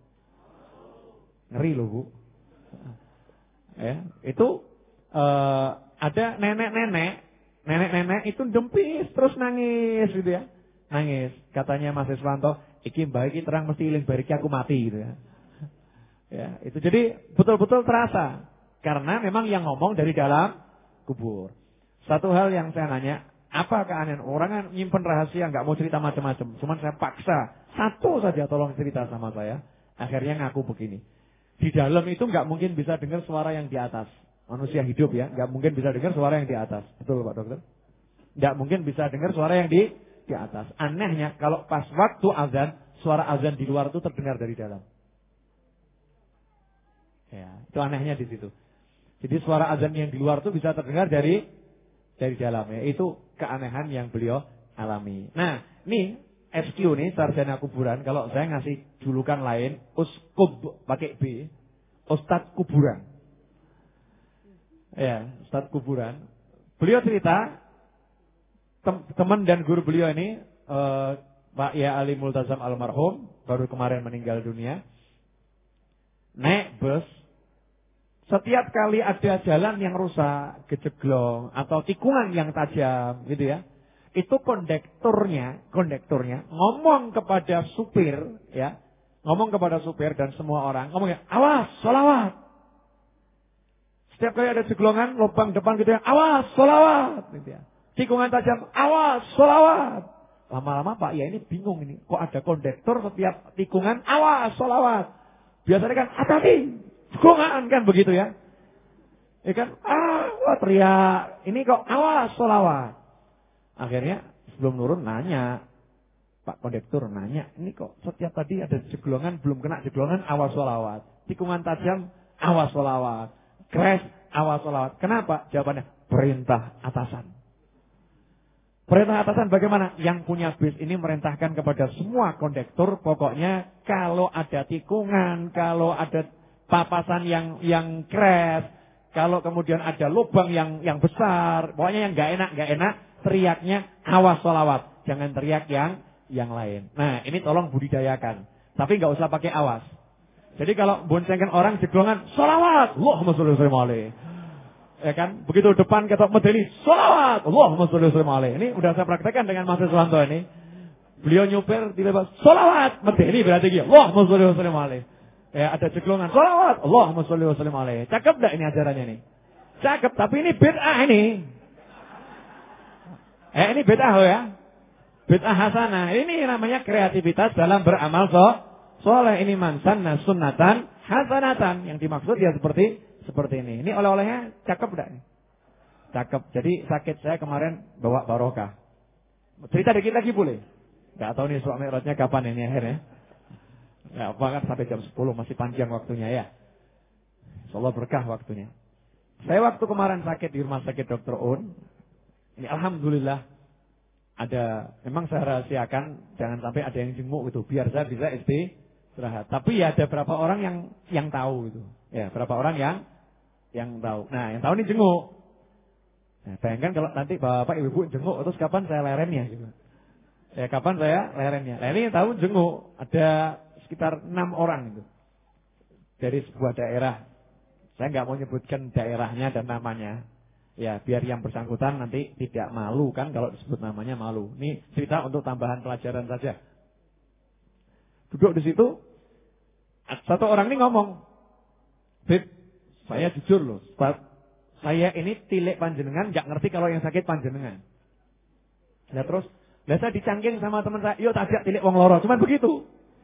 Ngeri loh Bu. Ya, itu uh, ada nenek-nenek, nenek-nenek itu dempis terus nangis gitu ya. Nangis. Katanya Mas Iswanto, iki mbak iki terang mesti iling bariki aku mati gitu ya. Ya, itu jadi betul-betul terasa karena memang yang ngomong dari dalam kubur. Satu hal yang saya nanya, apa keanehan orang yang nyimpen rahasia nggak mau cerita macam-macam, cuman saya paksa satu saja tolong cerita sama saya, akhirnya ngaku begini. Di dalam itu nggak mungkin bisa dengar suara yang di atas. Manusia hidup ya, nggak mungkin bisa dengar suara yang di atas. Betul Pak Dokter? Nggak mungkin bisa dengar suara yang di di atas. Anehnya kalau pas waktu azan, suara azan di luar itu terdengar dari dalam. Ya, itu anehnya di situ. Jadi suara azan yang di luar itu bisa terdengar dari dari dalam ya. Itu keanehan yang beliau alami. Nah, ini S Q nih, sarjana kuburan. Kalau saya ngasih julukan lain, Uskub pakai B, Ustadz Kuburan. Ya, Ustadz Kuburan. Beliau cerita, tem teman dan guru beliau ini, eh, Pak Ya Ali Multazam almarhum, baru kemarin meninggal dunia. Naik bus, setiap kali ada jalan yang rusak, gejeglong, atau tikungan yang tajam, gitu ya. Itu kondekturnya, kondekturnya ngomong kepada supir, ya, ngomong kepada supir dan semua orang, ngomongnya, awas, sholawat. Setiap kali ada jeglongan, lubang depan gitu ya, awas, sholawat. Gitu ya. Tikungan tajam, awas, sholawat. Lama-lama Pak Ya ini bingung ini, kok ada kondektur setiap tikungan, awas, sholawat. Biasanya kan, hati-hati, jeglongan kan begitu ya. Ya kan, ah, wah teriak, ini kok awas, sholawat. Akhirnya sebelum nurun nanya, Pak kondektur nanya, ini kok setiap tadi ada jeglongan, belum kena jeglongan, awas sholawat. Tikungan tajam, awas sholawat. Crash, awas sholawat. Kenapa? Jawabannya, perintah atasan. Perintah atasan bagaimana? Yang punya bis ini merintahkan kepada semua kondektur, pokoknya kalau ada tikungan, kalau ada papasan yang yang crash, kalau kemudian ada lubang yang yang besar, pokoknya yang nggak enak, nggak enak, teriaknya awas sholawat, jangan teriak yang yang lain. Nah ini tolong budidayakan, tapi nggak usah pakai awas. Jadi kalau boncengkan orang jeglongan, sholawat, Allahumma sholli alaihi, ya kan? Begitu depan ketok medeni, sholawat, Allahumma sholli alaihi. Ini udah saya praktekkan dengan Mas Suwanto ini. Beliau nyupir tiba-tiba sholawat, medeni berarti gitu, Allahumma sholli alaihi. Ya ada jeglongan, sholawat, Allahumma sholli alaihi. Cakep enggak ini ajarannya nih? Cakep, tapi ini bid'ah ini. Eh ini bid'ah ya. Bid'ah hasanah. Ini namanya kreativitas dalam beramal so, soleh. Ini man sanna sunnatan hasanatan. Yang dimaksud ya seperti seperti ini. Ini oleh-olehnya cakep enggak nih? Cakep. Jadi sakit saya kemarin bawa barokah. Cerita dikit lagi boleh? Enggak tahu nih suami mi'rajnya kapan ini akhirnya. Ya apa kan sampai jam sepuluh masih panjang waktunya ya. Insyaallah berkah waktunya. Saya waktu kemarin sakit di rumah sakit dokter Un. Ini alhamdulillah ada, memang saya rahasiakan jangan sampai ada yang jenguk gitu, biar saya bisa istirahat. Tapi ya ada berapa orang yang yang tahu gitu. Ya, berapa orang yang yang tahu. Nah, yang tahu ini jenguk. Nah, bayangkan kalau nanti Bapak Ibu jenguk terus kapan saya lerennya gitu. Ya, kapan saya lerennya. Nah, ini yang tahu jenguk ada sekitar enam orang itu. Dari sebuah daerah. Saya nggak mau nyebutkan daerahnya dan namanya. Ya, biar yang bersangkutan nanti tidak malu kan kalau disebut namanya malu. Ini cerita untuk tambahan pelajaran saja. Duduk di situ, satu orang ini ngomong, Bib, saya jujur loh, saya ini tilik panjenengan, nggak ngerti kalau yang sakit panjenengan. Nah terus, nah saya dicangking sama teman saya, yuk tajak tilik wong loro, cuman begitu.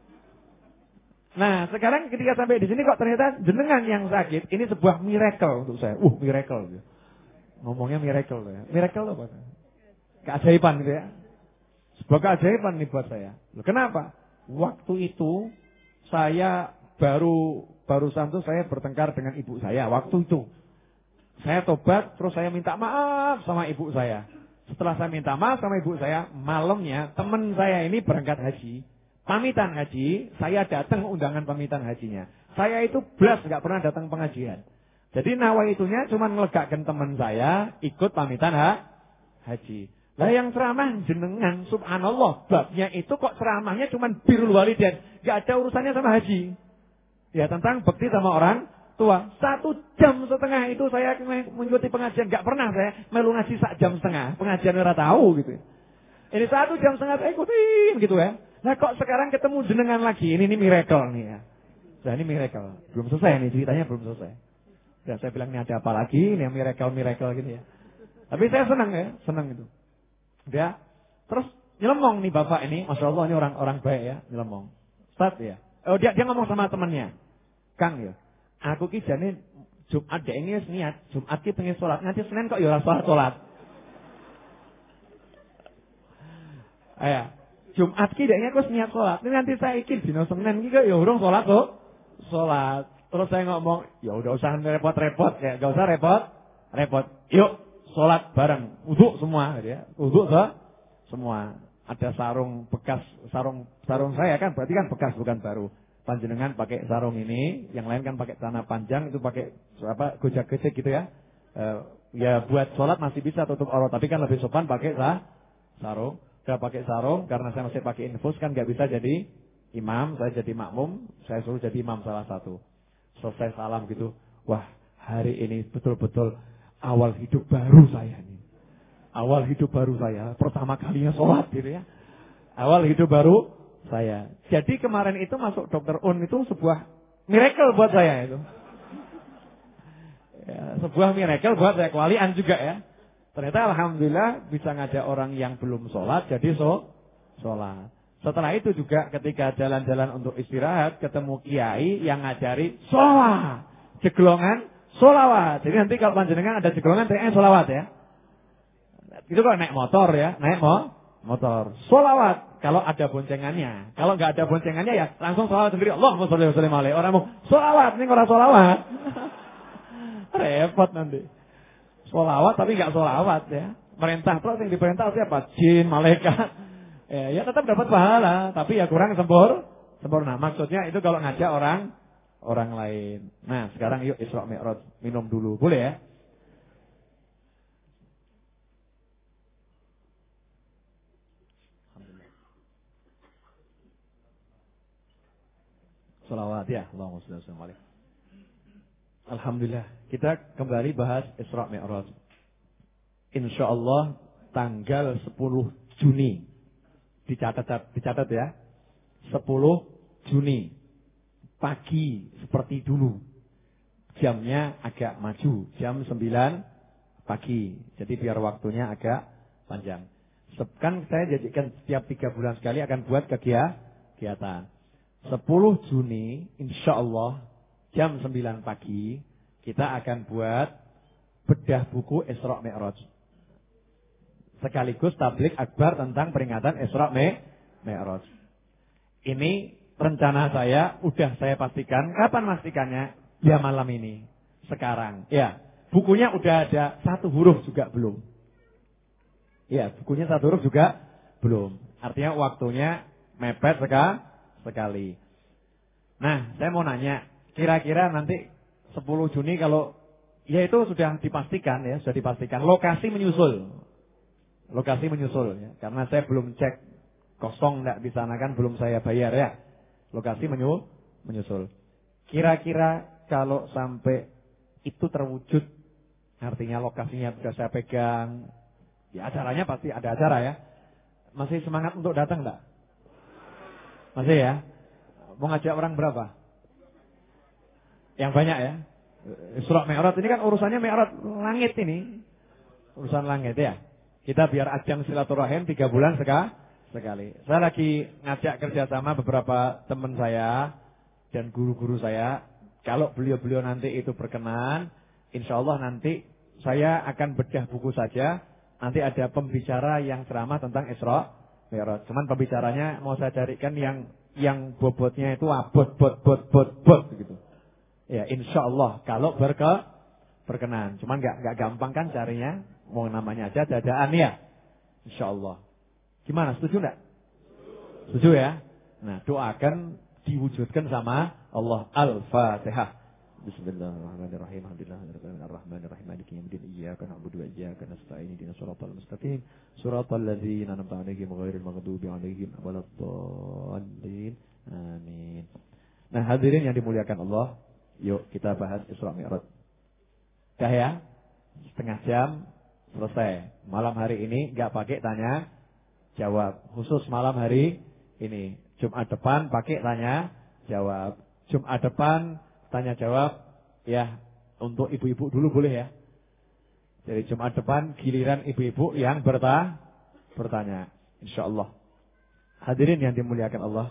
Nah sekarang ketika sampai di sini kok ternyata jenengan yang sakit, ini sebuah miracle untuk saya. Uh, miracle. Ngomongnya miracle ya. Miracle apa? Keajaiban gitu ya. Sebuah keajaiban nih buat saya. Loh, kenapa? Waktu itu saya baru barusan tuh saya bertengkar dengan ibu saya. Waktu itu saya tobat terus saya minta maaf sama ibu saya. Setelah saya minta maaf sama ibu saya, malamnya teman saya ini berangkat haji. Pamitan haji, saya datang undangan pamitan hajinya. Saya itu belas nggak pernah datang pengajian. Jadi nawaitunya cuma ngelegakan teman saya ikut pamitan ha? haji. Lah yang ceramah jenengan subhanallah, babnya itu kok ceramahnya cuma birrul walidain, enggak ada urusannya sama haji. Ya tentang bakti sama orang tua. Satu jam setengah itu saya mengikuti pengajian, enggak pernah saya melu ngaji sak jam setengah, pengajian ora tahu gitu. Ini satu jam setengah saya ikutin gitu ya. Nah kok sekarang ketemu jenengan lagi, ini ini miracle nih ya. Nah ini miracle, belum selesai nih ceritanya belum selesai. Ya saya bilang ini ada apa lagi, ini yang miracle-miracle gitu ya. Tapi saya senang ya, senang itu. Ya, terus nyelemong nih bapak ini, masya Allah ini orang-orang baik ya, nyelemong. Ustaz ya, oh dia dia ngomong sama temannya, Kang ya, aku ki jane Jumat dek ini niat, Jumat ki pengen sholat, nanti Senin kok ya ora sholat sholat. Ayah, Jumat ki dek ini aku niat sholat, ini nanti saya ikut dino Senin ki kok ya urung sholat tuh, sholat. Terus saya ngomong, ya udah usah repot-repot ya, gak usah repot-repot. Yuk, sholat bareng, wudhu semua, gitu ya. Wudhu ke semua. ada sarung bekas, sarung sarung saya kan berarti kan bekas bukan baru. Panjenengan pakai sarung ini, yang lain kan pakai celana panjang itu pakai apa gojak-gojek gitu ya. E, ya buat sholat masih bisa tutup aurat, tapi kan lebih sopan pakai sah, sarung. Sudah pakai sarung karena saya masih pakai infus kan nggak bisa jadi imam, saya jadi makmum, saya suruh jadi imam salah satu. Selesai salam gitu, wah hari ini betul-betul awal hidup baru saya nih. Awal hidup baru saya, pertama kalinya sholat gitu ya. Awal hidup baru saya. Jadi kemarin itu masuk dokter Un itu sebuah miracle buat saya itu. Ya, sebuah miracle buat saya, kewalian juga ya. Ternyata alhamdulillah bisa ngajak orang yang belum sholat jadi so, sholat. Setelah itu juga ketika jalan-jalan untuk istirahat ketemu kiai yang ngajari sholat. Jeglongan sholawat. Jadi nanti kalau panjenengan ada jeglongan teriaknya sholawat ya. Itu kalau naik motor ya, naik mo, motor. Sholawat kalau ada boncengannya. Kalau nggak ada boncengannya ya langsung sholawat sendiri. Allahumma sholli wa sallim alaihi. Orang mau sholawat, ini orang sholawat. Repot nanti. Sholawat tapi nggak sholawat ya. Merintah terus yang diperintah siapa? Jin, malaikat. Ya, ya tetap dapat pahala, tapi ya kurang sempur, sempurna. Maksudnya itu kalau ngajak orang orang lain. Nah, sekarang yuk Isra Mi'raj, minum dulu. Boleh ya? Sholawat ya, Allahumma sholli wa sallim alaihi. Alhamdulillah, kita kembali bahas Isra Mi'raj. Insyaallah tanggal sepuluh Juni. Dicatat dicatat ya. sepuluh Juni. Pagi seperti dulu. Jamnya agak maju, jam sembilan pagi. Jadi biar waktunya agak panjang. Kan saya jadikan setiap tiga bulan sekali akan buat kegiatan. sepuluh Juni insyaallah jam sembilan pagi kita akan buat bedah buku Isra Mi'raj. Sekaligus tablik akbar tentang peringatan Isra Mi'raj. Ini rencana saya udah saya pastikan. Kapan pastikannya? Ya malam ini. Sekarang. Ya, bukunya udah ada, satu huruf juga belum. Ya, bukunya satu huruf juga belum. Artinya waktunya mepet sekali. Nah, saya mau nanya, kira-kira nanti sepuluh Juni kalau ya itu sudah dipastikan ya, sudah dipastikan lokasi menyusul. Lokasi menyusul ya, karena saya belum cek kosong enggak di sana kan belum saya bayar ya. Lokasi menyu, menyusul. Kira-kira kalau sampai itu terwujud, artinya lokasinya sudah saya pegang, ya acaranya pasti ada acara ya. Masih semangat untuk datang enggak? Masih ya? Mau ngajak orang berapa? Yang banyak ya? Isra Mi'raj ini kan urusannya Mi'raj langit ini. Urusan langit ya. Kita biar ajang silaturahim tiga bulan sekali. Saya lagi ngajak kerjasama beberapa teman saya dan guru-guru saya. Kalau beliau-beliau nanti itu berkenan, insya Allah nanti saya akan bedah buku saja. Nanti ada pembicara yang ceramah tentang Isra Mi'raj. Cuman pembicaranya mau saya carikan yang yang bobotnya itu abot bot bot bot bot gitu. Ya insya Allah kalau berke berkenan. Cuman nggak nggak gampang kan carinya. Mau namanya aja dadaan ya. Insya Allah. Gimana? Setuju nggak? Setuju ya. Nah doakan diwujudkan sama Allah. Al-Fatihah. Bismillahirrahmanirrahim. Alhamdulillahirrahmanirrahim. Maliki yaumiddin. Iyyaka na'budu wa iyyaka nasta'in. Ihdinas siratal mustaqim. Siratal ladzina an'amta 'alaihim ghairil maghdubi 'alaihim waladdallin. Amin. Nah, hadirin yang dimuliakan Allah, yuk kita bahas Isra Mi'raj. Dah ya? Setengah jam selesai. Malam hari ini enggak pakai tanya jawab. Khusus malam hari ini. Jumat depan pakai tanya jawab. Jumat depan tanya jawab ya untuk ibu-ibu dulu boleh ya. Jadi Jumat depan giliran ibu-ibu yang berta bertanya. Insyaallah. Hadirin yang dimuliakan Allah.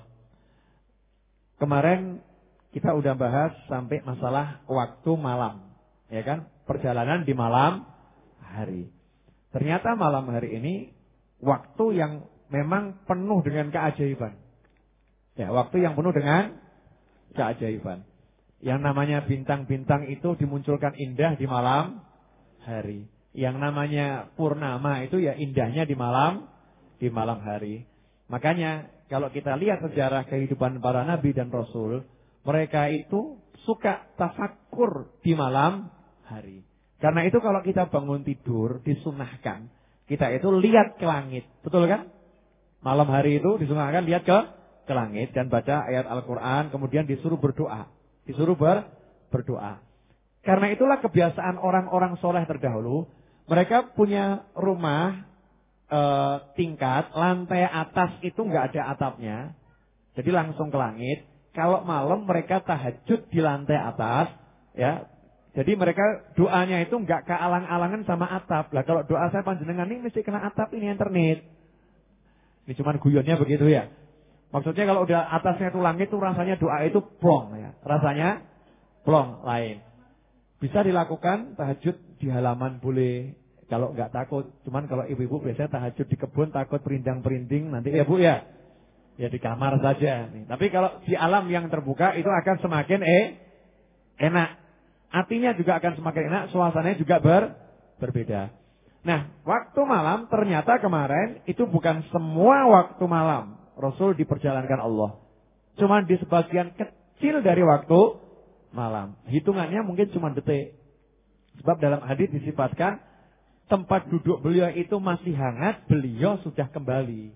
Kemarin kita udah bahas sampai masalah waktu malam, ya kan? Perjalanan di malam hari. Ternyata malam hari ini waktu yang memang penuh dengan keajaiban. Ya, waktu yang penuh dengan keajaiban. Yang namanya bintang-bintang itu dimunculkan indah di malam hari. Yang namanya purnama itu ya indahnya di malam di malam hari. Makanya kalau kita lihat sejarah kehidupan para nabi dan rasul, mereka itu suka tafakkur di malam hari. Karena itu kalau kita bangun tidur disunahkan, kita itu lihat ke langit, betul kan? Malam hari itu disunahkan lihat ke ke langit dan baca ayat Al-Quran, kemudian disuruh berdoa, disuruh ber, berdoa. Karena itulah kebiasaan orang-orang soleh terdahulu, mereka punya rumah e, tingkat, lantai atas itu nggak ada atapnya, jadi langsung ke langit. Kalau malam mereka tahajud di lantai atas, ya. Jadi mereka doanya itu nggak kealang-alangan sama atap. Lah kalau doa saya panjenengan ini mesti kena atap ini internet. Ini cuman guyonnya begitu ya. Maksudnya kalau udah atasnya itu langit tuh rasanya doa itu plong ya. Rasanya plong lain. Bisa dilakukan tahajud di halaman boleh. Kalau nggak takut, cuman kalau ibu-ibu biasanya tahajud di kebun takut perindang-perinding nanti ya Bu ya. Ya di kamar saja. Nih. Tapi kalau di alam yang terbuka itu akan semakin eh enak. Artinya juga akan semakin enak, suasananya juga ber, berbeda. Nah, waktu malam ternyata kemarin itu bukan semua waktu malam Rasul diperjalankan Allah. Cuma di sebagian kecil dari waktu malam. Hitungannya mungkin cuma detik. Sebab dalam hadis disifatkan tempat duduk beliau itu masih hangat, beliau sudah kembali.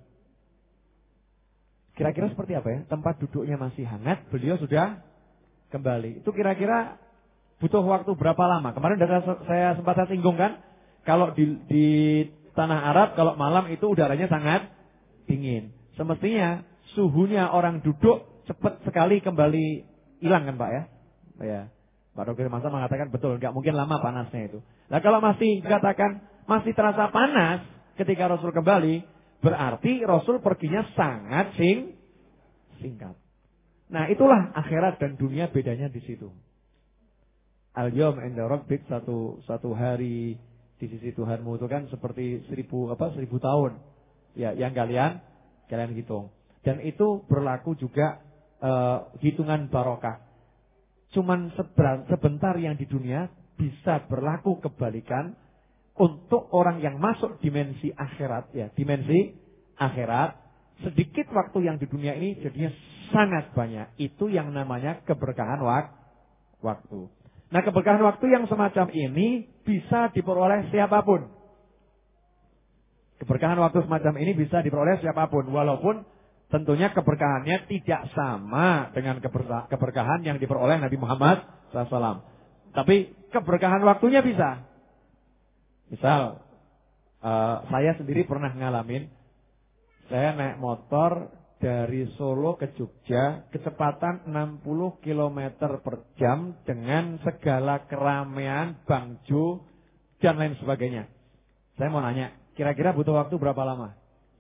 Kira-kira seperti apa ya? Tempat duduknya masih hangat, beliau sudah kembali. Itu kira-kira butuh waktu berapa lama? Kemarin sudah saya sempat saya singgung kan, kalau di, di tanah Arab kalau malam itu udaranya sangat dingin. Semestinya suhunya orang duduk cepat sekali kembali hilang kan Pak ya? Ya, Pak Dokter Masa mengatakan betul, nggak mungkin lama panasnya itu. Nah kalau masih dikatakan masih terasa panas ketika Rasul kembali, berarti Rasul perginya sangat sing singkat. Nah itulah akhirat dan dunia bedanya di situ. Al-yawm inda rabbik, satu satu hari di sisi Tuhanmu itu kan seperti seribu apa seribu tahun. Ya, yang kalian kalian hitung. Dan itu berlaku juga uh, hitungan barokah. Cuman sebentar yang di dunia bisa berlaku kebalikan untuk orang yang masuk dimensi akhirat ya, dimensi akhirat, sedikit waktu yang di dunia ini jadinya sangat banyak. Itu yang namanya keberkahan wak waktu. Nah keberkahan waktu yang semacam ini bisa diperoleh siapapun. Keberkahan waktu semacam ini bisa diperoleh siapapun. Walaupun tentunya keberkahannya tidak sama dengan keberkahan yang diperoleh Nabi Muhammad shallallahu alaihi wasallam. Tapi keberkahan waktunya bisa. Misal uh, saya sendiri pernah ngalamin. Saya naik motor dari Solo ke Jogja, kecepatan enam puluh kilometer per jam dengan segala keramaian, bangjo, dan lain sebagainya. Saya mau nanya, kira-kira butuh waktu berapa lama?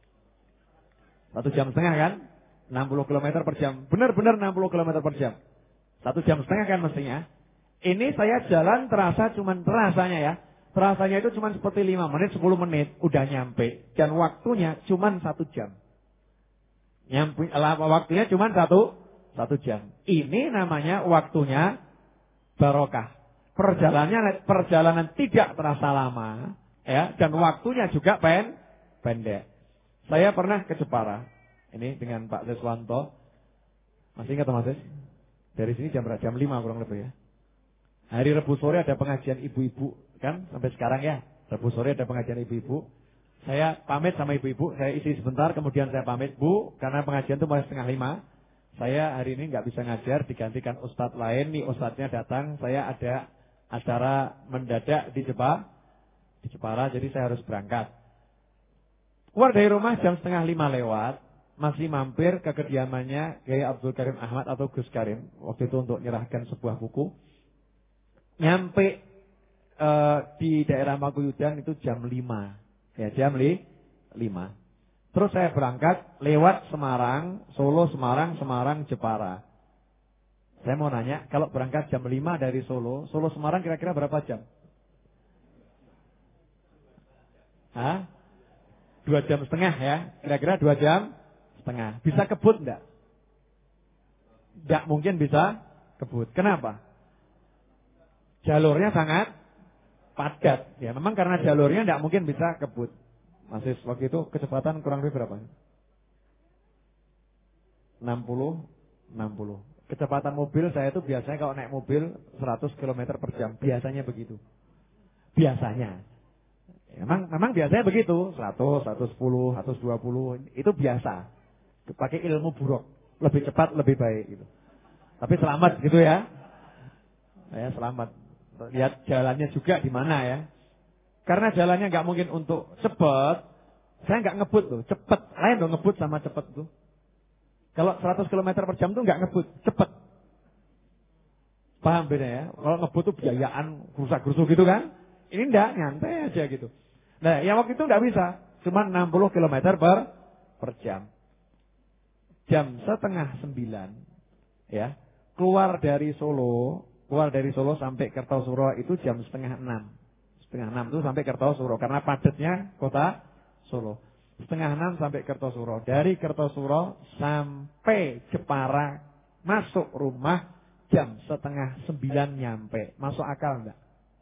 Satu jam setengah kan? enam puluh kilometer per jam. Benar-benar enam puluh kilometer per jam. Satu jam setengah kan mestinya. Ini saya jalan terasa cuman terasanya ya. Terasanya itu cuman seperti lima menit, sepuluh menit. Udah nyampe. Dan waktunya cuman satu jam. Nyampe, waktunya cuma satu satu jam. Ini namanya waktunya barokah. Perjalanannya perjalanan tidak terasa lama, ya, dan waktunya juga pen, pendek. Saya pernah ke Jepara, ini dengan Pak Deswanto. Masih ingat Mas? Dari sini jam berapa? Jam lima kurang lebih ya. Hari Rabu sore ada pengajian ibu-ibu, kan? Sampai sekarang ya. Rabu sore ada pengajian ibu-ibu. Saya pamit sama ibu-ibu, saya isi sebentar, kemudian saya pamit, Bu, karena pengajian itu mulai setengah lima. Saya hari ini nggak bisa ngajar, digantikan ustadz lain, nih ustadznya datang, saya ada acara mendadak di Jepara, di Jepara, jadi saya harus berangkat. Keluar dari rumah jam setengah lima lewat, masih mampir ke kediamannya Kiai Abdul Karim Ahmad atau Gus Karim, waktu itu untuk menyerahkan sebuah buku. Nyampe uh, di daerah Maguyudan itu jam lima. Ya jam lima. Terus saya berangkat lewat Semarang, Solo, Semarang, Semarang, Jepara. Saya mau nanya, kalau berangkat jam lima dari Solo, Solo Semarang kira-kira berapa jam? Hah? Dua jam setengah ya, kira-kira dua jam setengah. Bisa kebut enggak? Enggak mungkin bisa kebut. Kenapa? Jalurnya sangat padat. Ya, memang karena jalurnya tidak mungkin bisa kebut. Masih waktu itu kecepatan kurang lebih berapa? enam puluh, enam puluh. Kecepatan mobil saya itu biasanya kalau naik mobil seratus kilometer per jam. Biasanya begitu. Biasanya. Memang memang biasanya begitu. seratus, seratus sepuluh, seratus dua puluh. Itu biasa. Pakai ilmu buruk. Lebih cepat, lebih baik gitu. Tapi selamat gitu ya. Ya selamat. Lihat jalannya juga di mana ya. Karena jalannya nggak mungkin untuk cepat. Saya nggak ngebut loh. Cepat. Lain dong ngebut sama cepat tuh. Kalau seratus kilometer per jam tuh nggak ngebut, cepet. Paham beda ya? Kalau ngebut tuh biayaan, gerusak-gerusuk gitu kan? Ini enggak, nyantai aja gitu. Nah, yang waktu itu nggak bisa, cuma enam puluh kilometer per per jam. Jam setengah sembilan, ya. Keluar dari Solo, keluar dari Solo sampai Kertosuro itu jam setengah enam. Setengah enam itu sampai Kertosuro karena padatnya kota Solo. Setengah enam sampai Kertosuro. Dari Kertosuro sampai Jepara masuk rumah jam setengah sembilan nyampe. Masuk akal enggak?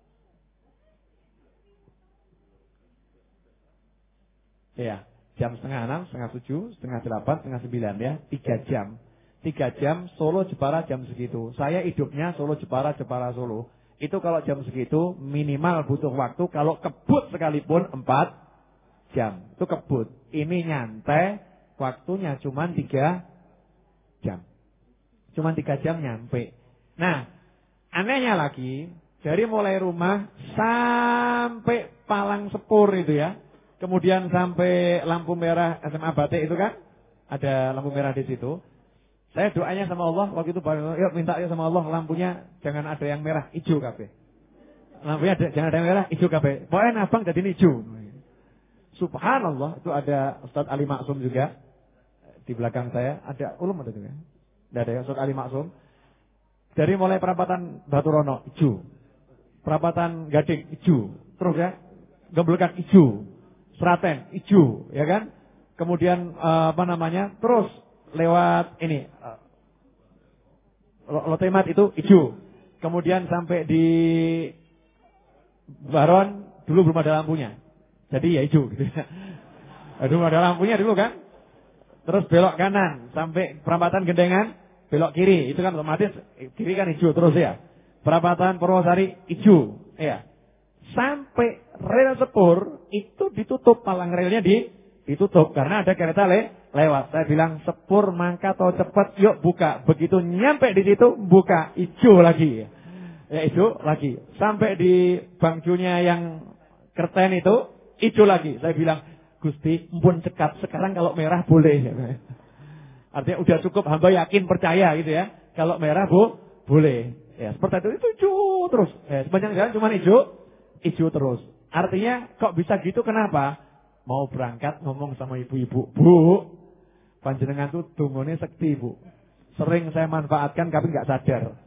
Ya, jam setengah enam, setengah tujuh, setengah delapan, setengah sembilan ya. Tiga jam. Tiga jam Solo Jepara jam segitu. Saya hidupnya Solo Jepara Jepara Solo. Itu kalau jam segitu minimal butuh waktu kalau kebut sekalipun empat jam. Itu kebut. Ini nyantai waktunya cuma tiga jam. Cuma tiga jam nyampe. Nah, anehnya lagi, dari mulai rumah sampai Palang Sepur itu ya. Kemudian sampai lampu merah S M A Batik itu kan. Ada lampu merah di situ. Saya doanya sama Allah waktu itu, yuk minta ya sama Allah lampunya jangan ada yang merah, hijau kabeh. Lampunya ada, jangan ada yang merah, hijau kabeh. Pokoknya abang jadi hijau. Subhanallah, itu ada Ustadz Ali Maksum juga di belakang saya, ada ulum ada juga. Tidak ada ya Ustadz Ali Maksum. Dari mulai perapatan Batu Rono hijau, perapatan Gading hijau, terus ya Gemblekan hijau, Seraten hijau, ya kan? Kemudian uh, apa namanya? Terus lewat ini uh, Lotemat itu hijau. Kemudian sampai di Baron dulu belum ada lampunya. Jadi ya hijau gitu. Aduh ada lampunya dulu kan. Terus belok kanan sampai perempatan Gendengan, belok kiri. Itu kan otomatis kiri kan hijau terus ya. Perempatan Purwosari hijau, ya. Sampai rel Sepur itu ditutup, palang relnya di ditutup karena ada kereta le, lewat. Saya bilang Sepur mangka atau cepat, yuk buka. Begitu nyampe di situ buka, hijau lagi. Ya hijau lagi. Sampai di bangkunya yang kerten itu hijau lagi. Saya bilang, Gusti, mpun cekat. Sekarang kalau merah boleh. Artinya udah cukup, hamba yakin, percaya gitu ya. Kalau merah bu, boleh. Ya seperti itu, itu hijau terus. Ya, sepanjang jalan cuma hijau, hijau terus. Artinya kok bisa gitu, kenapa? Mau berangkat ngomong sama ibu-ibu. Bu, panjenengan tuh dungone sekti bu. Sering saya manfaatkan tapi nggak sadar.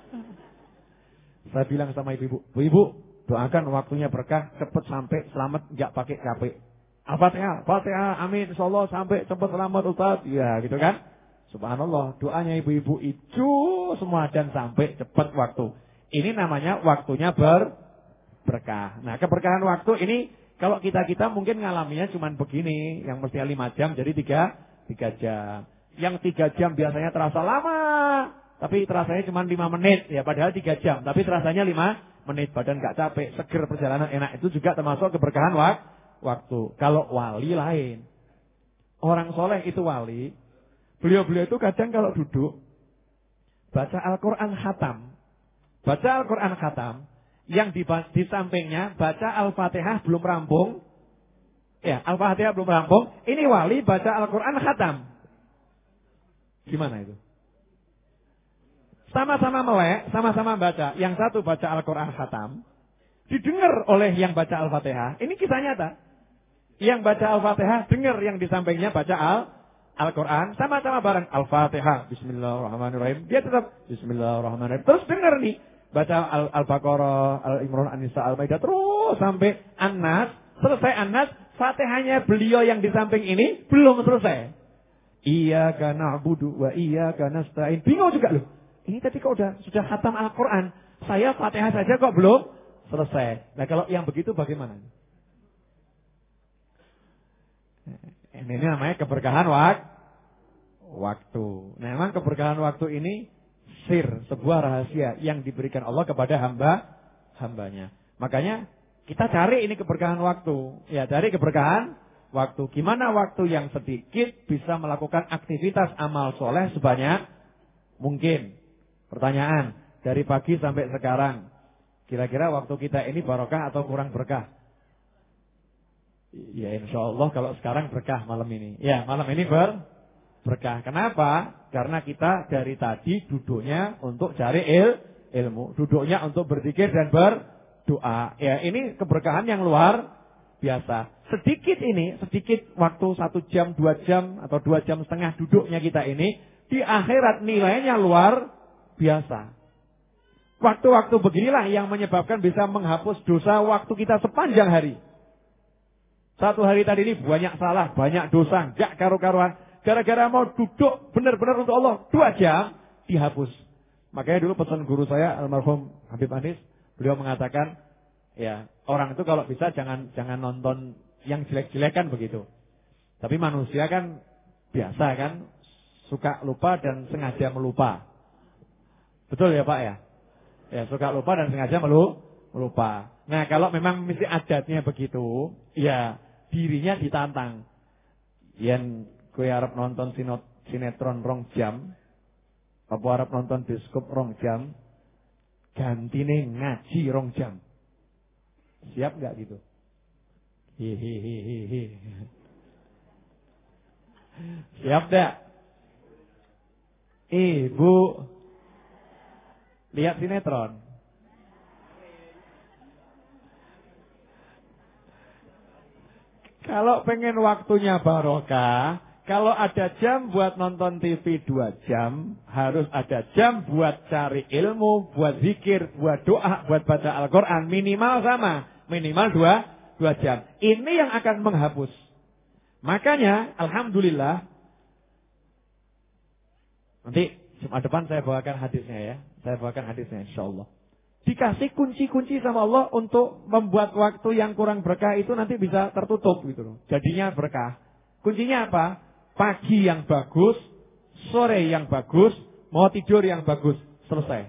Saya bilang sama ibu-ibu, bu ibu, doakan waktunya berkah, cepat sampai selamat, nggak pakai K P. Al-Fatihah, Fatihah, amin, insyaallah sampai cepat selamat Ustaz. Ya, gitu kan? Subhanallah, doanya ibu-ibu itu semua dan sampai cepat waktu. Ini namanya waktunya ber berkah. Nah, keberkahan waktu ini kalau kita-kita mungkin ngalaminya cuma begini, yang mestinya lima jam jadi tiga jam. Yang tiga jam biasanya terasa lama, tapi terasanya cuma lima menit, ya padahal tiga jam, tapi terasanya lima menit, badan gak capek, seger, perjalanan enak. Itu juga termasuk keberkahan wak waktu. Kalau wali lain. Orang soleh itu wali. Beliau-beliau itu kadang kalau duduk baca Al-Qur'an khatam. Baca Al-Qur'an khatam, yang di, di sampingnya baca Al-Fatihah belum rampung. Ya, Al-Fatihah belum rampung. Ini wali baca Al-Qur'an khatam. Gimana itu? Sama-sama melek, sama-sama baca. Yang satu baca Al-Qur'an khatam, didengar oleh yang baca Al-Fatihah. Ini kisah nyata. Yang baca Al-Fatihah dengar yang di sampingnya baca Al Al-Qur'an, sama-sama bareng Al-Fatihah, bismillahirrahmanirrahim. Dia tetap bismillahirrahmanirrahim. Terus dengar nih, baca Al-Baqarah, Al-Imran, An-Nisa, Al-Maidah, terus sampai An-Nas. Selesai An-Nas, Fatihahnya beliau yang di samping ini belum selesai. Iyyaka na'budu wa iyyaka nasta'in. Bingung juga loh. Ini tadi kok udah sudah khatam Al-Qur'an, saya Fatihah saja kok belum selesai. Nah, kalau yang begitu bagaimana? Ini namanya keberkahan wak waktu. Nah, memang keberkahan waktu ini sir, sebuah rahasia yang diberikan Allah kepada hamba hambanya. Makanya kita cari ini keberkahan waktu. Ya, cari keberkahan waktu. Gimana waktu yang sedikit bisa melakukan aktivitas amal soleh sebanyak mungkin. Pertanyaan, dari pagi sampai sekarang, kira-kira waktu kita ini barokah atau kurang berkah? Ya insya Allah kalau sekarang berkah malam ini. Ya malam ini ber berkah. Kenapa? Karena kita dari tadi duduknya untuk cari il, ilmu. Duduknya untuk berzikir dan berdoa. Ya ini keberkahan yang luar biasa. Sedikit ini, sedikit waktu satu jam, dua jam atau dua jam setengah duduknya kita ini. Di akhirat nilainya luar biasa. Waktu-waktu beginilah yang menyebabkan bisa menghapus dosa waktu kita sepanjang hari. Satu hari tadi ini banyak salah, banyak dosa, gak karu-karuan. Gara-gara mau duduk benar-benar untuk Allah dua jam, dihapus. Makanya dulu pesan guru saya almarhum Habib Anis, beliau mengatakan, ya orang itu kalau bisa jangan jangan nonton yang jelek-jelek kan begitu. Tapi manusia kan biasa kan, suka lupa dan sengaja melupa. Betul ya Pak ya? Ya suka lupa dan sengaja melu melupa. Nah kalau memang mesti adatnya begitu, ya dirinya ditantang. Yang gue harap nonton sinot, sinetron rong jam, apa harap nonton bioskop rong jam, gantine ngaji rong jam. Siap nggak gitu? Hihihihi. Siap nggak? Ibu lihat sinetron. Kalau pengen waktunya barokah, kalau ada jam buat nonton T V dua jam, harus ada jam buat cari ilmu, buat zikir, buat doa, buat baca Al-Quran. Minimal sama, minimal dua, dua jam. Ini yang akan menghapus. Makanya, Alhamdulillah, nanti Jumat depan saya bawakan hadisnya ya. Saya bawakan hadisnya insya Allah. Dikasih kunci-kunci sama Allah untuk membuat waktu yang kurang berkah itu nanti bisa tertutup gitu loh. Jadinya berkah. Kuncinya apa? Pagi yang bagus, sore yang bagus, mau tidur yang bagus, selesai.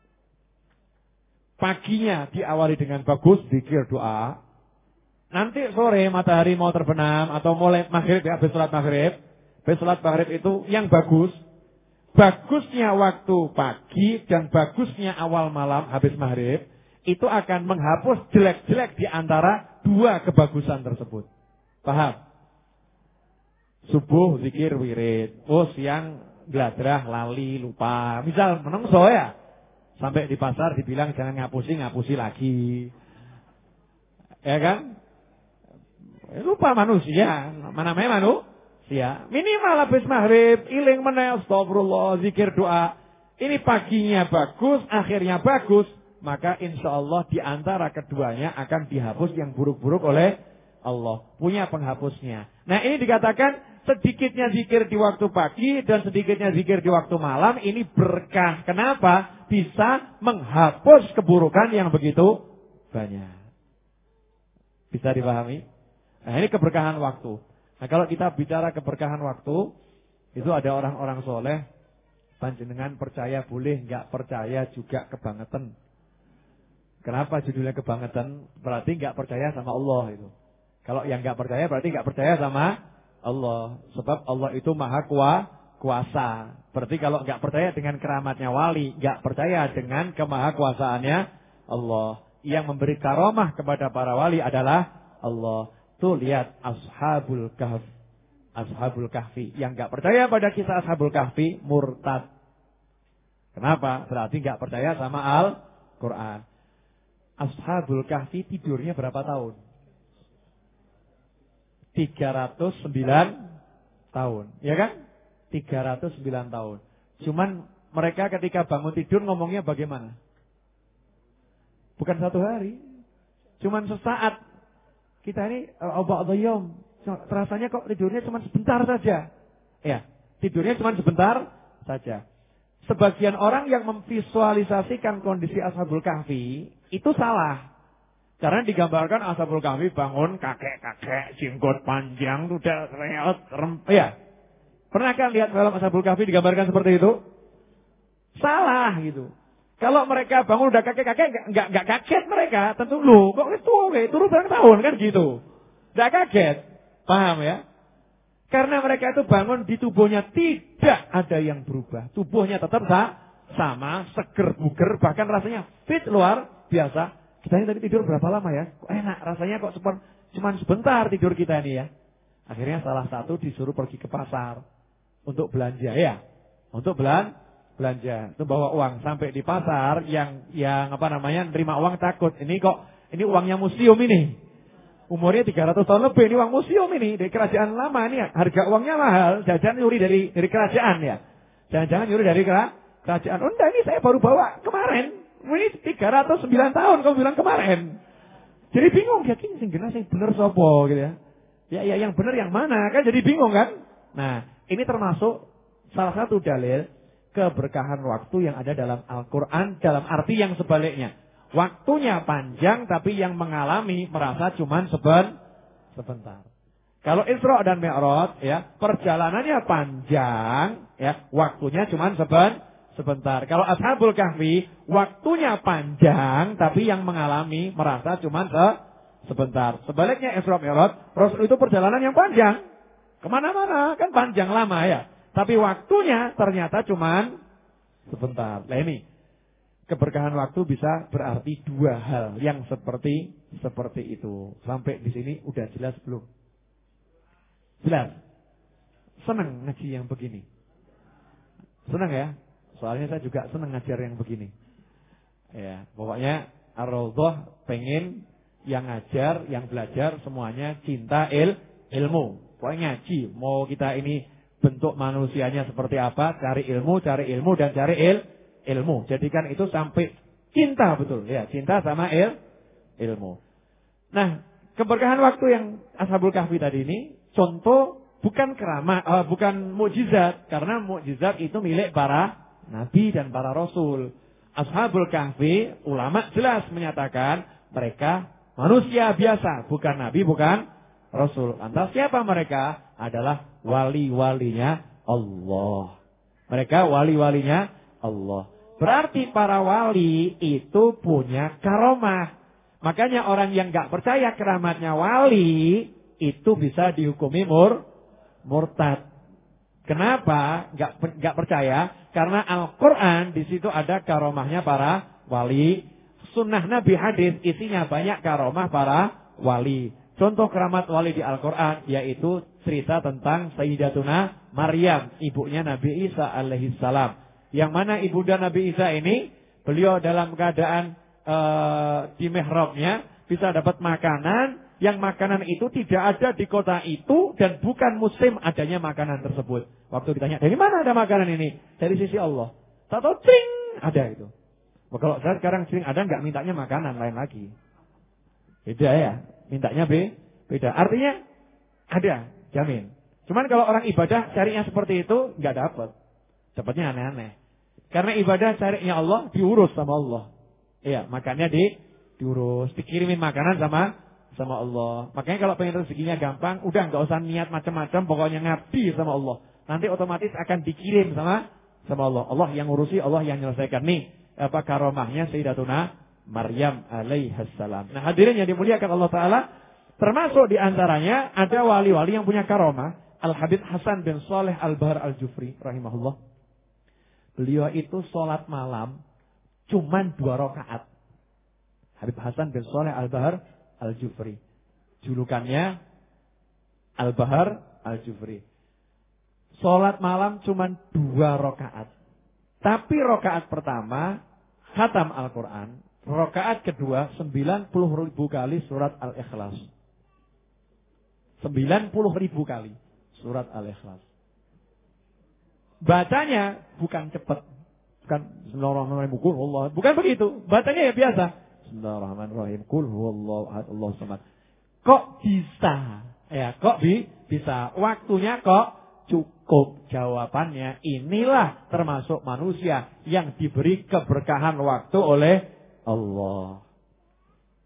Paginya diawali dengan bagus, zikir doa. Nanti sore matahari mau terbenam atau mulai maghrib ya, habis sholat maghrib. Habis sholat maghrib itu yang bagus. Bagusnya waktu pagi dan bagusnya awal malam habis maghrib itu akan menghapus jelek-jelek di antara dua kebagusan tersebut. Paham? Subuh zikir wirid, oh siang gladrah lali lupa. Misal menungso ya, sampai di pasar dibilang jangan ngapusi ngapusi lagi, ya kan? Lupa manusia, mana namanya manusia? Ya, minimal habis maghrib, iling meneh, astagfirullah, zikir doa. Ini paginya bagus, akhirnya bagus. Maka insya Allah di antara keduanya akan dihapus yang buruk-buruk oleh Allah. Punya penghapusnya. Nah ini dikatakan sedikitnya zikir di waktu pagi dan sedikitnya zikir di waktu malam. Ini berkah. Kenapa? Bisa menghapus keburukan yang begitu banyak. Bisa dipahami? Nah ini keberkahan waktu. Nah kalau kita bicara keberkahan waktu, itu ada orang-orang soleh, panjenengan percaya boleh, nggak percaya juga kebangetan. Kenapa judulnya kebangetan? Berarti nggak percaya sama Allah itu. Kalau yang nggak percaya berarti nggak percaya sama Allah. Sebab Allah itu maha kuasa. Berarti kalau nggak percaya dengan keramatnya wali, nggak percaya dengan kemahakuasaannya Allah. Yang memberi karomah kepada para wali adalah Allah. Tuh lihat Ashabul Kahf, Ashabul Kahfi. Yang gak percaya pada kisah Ashabul Kahfi murtad. Kenapa? Berarti gak percaya sama Al-Quran. Ashabul Kahfi tidurnya berapa tahun? tiga ratus sembilan tahun. Ya kan? tiga ratus sembilan tahun. Cuman mereka ketika bangun tidur ngomongnya bagaimana? Bukan satu hari. Cuman sesaat. Kita ini oba'adhayyum, rasanya kok tidurnya cuma sebentar saja. Ya, tidurnya cuma sebentar saja. Sebagian orang yang memvisualisasikan kondisi Ashabul Kahfi itu salah. Karena digambarkan Ashabul Kahfi bangun kakek-kakek, jenggot panjang, udah reot, rem, ya. Pernah kan lihat film Ashabul Kahfi digambarkan seperti itu? Salah gitu. Kalau mereka bangun udah kakek-kakek, nggak nggak kaget mereka. Tentu loh, kok itu oke, turun berapa tahun kan gitu. Nggak kaget, paham ya? Karena mereka itu bangun di tubuhnya tidak ada yang berubah. Tubuhnya tetap sama, seger buger, bahkan rasanya fit luar biasa. Kita ini tadi tidur berapa lama ya? Kok enak, rasanya kok cuma sebentar tidur kita ini ya. Akhirnya salah satu disuruh pergi ke pasar untuk belanja ya. Untuk belan, belanja, itu bawa uang sampai di pasar yang yang apa namanya nerima uang takut. Ini kok ini uangnya museum ini. Umurnya tiga ratus tahun lebih, ini uang museum ini dari kerajaan lama ini. Harga uangnya mahal, jajan nyuri dari dari kerajaan ya. Jangan-jangan nyuri dari kerajaan. Oh enggak, ini saya baru bawa kemarin. Ini tiga ratus sembilan tahun kamu bilang kemarin. Jadi bingung, yakin sing bener sing bener sopo gitu ya. Ya ya yang bener yang mana kan jadi bingung kan? Nah, ini termasuk salah satu dalil keberkahan waktu yang ada dalam Al-Qur'an dalam arti yang sebaliknya. Waktunya panjang tapi yang mengalami merasa cuman seben sebentar. Kalau Isra dan Mi'raj ya, perjalanannya panjang ya, waktunya cuman seben sebentar. Kalau Ashabul Kahfi waktunya panjang tapi yang mengalami merasa cuma se sebentar. Sebaliknya Isra Mi'raj, Rasul itu perjalanan yang panjang. Kemana-mana kan panjang lama ya. Tapi waktunya ternyata cuma sebentar. Nah ini keberkahan waktu bisa berarti dua hal yang seperti seperti itu. Sampai di sini udah jelas belum? Jelas. Senang ngaji yang begini. Senang ya? Soalnya saya juga senang ngajar yang begini. Ya, pokoknya Ar-Raudhah pengen yang ngajar, yang belajar semuanya cinta il, ilmu. Pokoknya ngaji, mau kita ini bentuk manusianya seperti apa, cari ilmu, cari ilmu dan cari il, ilmu. Jadikan itu sampai cinta betul ya, cinta sama il, ilmu. Nah, keberkahan waktu yang Ashabul Kahfi tadi ini contoh bukan keramat, uh, bukan mukjizat, karena mukjizat itu milik para Nabi dan para Rasul. Ashabul Kahfi, ulama jelas menyatakan mereka manusia biasa, bukan Nabi, bukan Rasul. Lantas siapa mereka? Adalah wali-walinya Allah. Mereka wali-walinya Allah. Berarti para wali itu punya karomah. Makanya orang yang gak percaya keramatnya wali itu bisa dihukumi mur, murtad. Kenapa gak, gak percaya? Karena Al-Quran di situ ada karomahnya para wali. Sunnah Nabi hadis isinya banyak karomah para wali. Contoh keramat wali di Al-Quran yaitu cerita tentang Sayyidatuna Maryam, ibunya Nabi Isa alaihissalam. Yang mana ibunda Nabi Isa ini, beliau dalam keadaan uh, di mihrabnya bisa dapat makanan. Yang makanan itu tidak ada di kota itu dan bukan musim adanya makanan tersebut. Waktu ditanya, dari mana ada makanan ini? Dari sisi Allah. Tak tahu, cing, ada itu. Kalau saya sekarang cing ada, nggak mintanya makanan lain lagi. Beda ya, mintanya B, beda. Artinya ada, jamin. Cuman kalau orang ibadah carinya seperti itu, nggak dapat. Dapatnya aneh-aneh. Karena ibadah carinya Allah diurus sama Allah. Iya, makanya di diurus, dikirimin makanan sama sama Allah. Makanya kalau pengen rezekinya gampang, udah nggak usah niat macam-macam, pokoknya ngabdi sama Allah. Nanti otomatis akan dikirim sama sama Allah. Allah yang ngurusi, Allah yang menyelesaikan. Nih, apa karomahnya Sayyidatuna Maryam alaihissalam. Nah, hadirin yang dimuliakan Allah Taala, termasuk di antaranya ada wali-wali yang punya karomah. Al-Habib Hasan bin Saleh Al-Bahar Al-Jufri rahimahullah. Beliau itu sholat malam cuman dua rakaat. Habib Hasan bin Saleh Al-Bahar Al-Jufri. Julukannya Al-Bahar Al-Jufri. Sholat malam cuma dua rakaat. Tapi rakaat pertama khatam Al-Quran. Rakaat kedua sembilan puluh ribu kali surat Al-Ikhlas. sembilan puluh ribu kali surat Al-Ikhlas. Bacanya bukan cepat. Bukan Bismillahirrahmanirrahim. Bukan begitu. Bacanya ya biasa. Bismillahirrahmanirrahim. Qul huwallahu ahad, Allahu samad. Kok bisa? Ya, kok bi bisa? Waktunya kok cukup? Jawabannya inilah termasuk manusia yang diberi keberkahan waktu oleh Allah.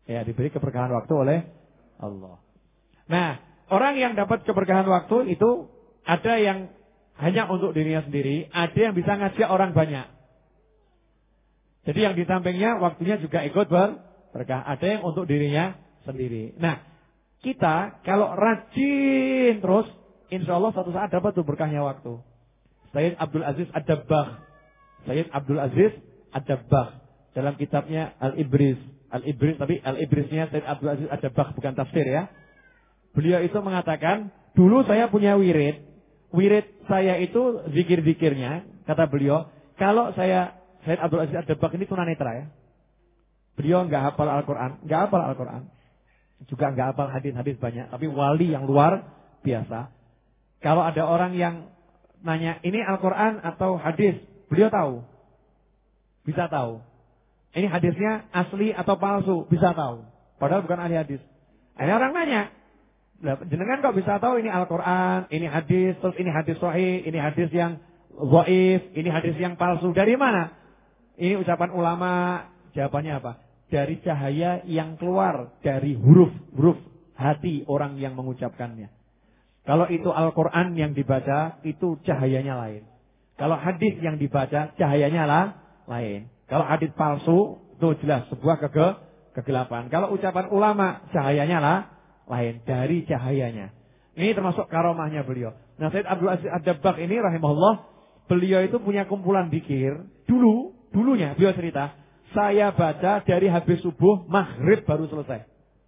Ya, diberi keberkahan waktu oleh Allah. Nah, orang yang dapat keberkahan waktu itu ada yang hanya untuk dirinya sendiri, ada yang bisa ngajak orang banyak. Jadi yang di sampingnya waktunya juga ikut berkah. Ada yang untuk dirinya sendiri. Nah, kita kalau rajin terus, insya Allah suatu saat dapat tuh berkahnya waktu. Sayyid Abdul Aziz Ad-Dabbagh. Sayyid Abdul Aziz Ad-Dabbagh. Dalam kitabnya Al-Ibris. Al-Ibris, tapi Al-Ibrisnya Sayyid Abdul Aziz Ad-Dabbagh, bukan tafsir ya. Beliau itu mengatakan, dulu saya punya wirid. Wirid saya itu zikir-zikirnya, kata beliau, kalau saya, Sayyid Abdul Aziz Ad-Dabbagh ini tunanetra ya. Beliau enggak hafal Al-Quran, enggak hafal Al-Quran. Juga enggak hafal hadis-hadis banyak, tapi wali yang luar biasa. Kalau ada orang yang nanya, ini Al-Quran atau hadis? Beliau tahu. Bisa tahu. Ini hadisnya asli atau palsu? Bisa tahu. Padahal bukan ahli hadis. Ini orang nanya, jenengan kok bisa tahu ini Al-Quran, ini hadis, terus ini hadis sahih, ini hadis yang dhaif, ini hadis yang palsu. Dari mana? Ini ucapan ulama. Jawabannya apa? Dari cahaya yang keluar dari huruf-huruf hati orang yang mengucapkannya. Kalau itu Al-Quran yang dibaca, itu cahayanya lain. Kalau hadis yang dibaca, cahayanya lah lain. Kalau hadis palsu, itu jelas sebuah kege, kegelapan. Kalau ucapan ulama, cahayanya lah lain. Dari cahayanya. Ini termasuk karomahnya beliau. Nah, Sayyid Abdul Aziz Ad-Dabbagh ini rahimahullah, beliau itu punya kumpulan zikir. Dulu, dulunya beliau cerita, saya baca dari habis subuh, maghrib baru selesai.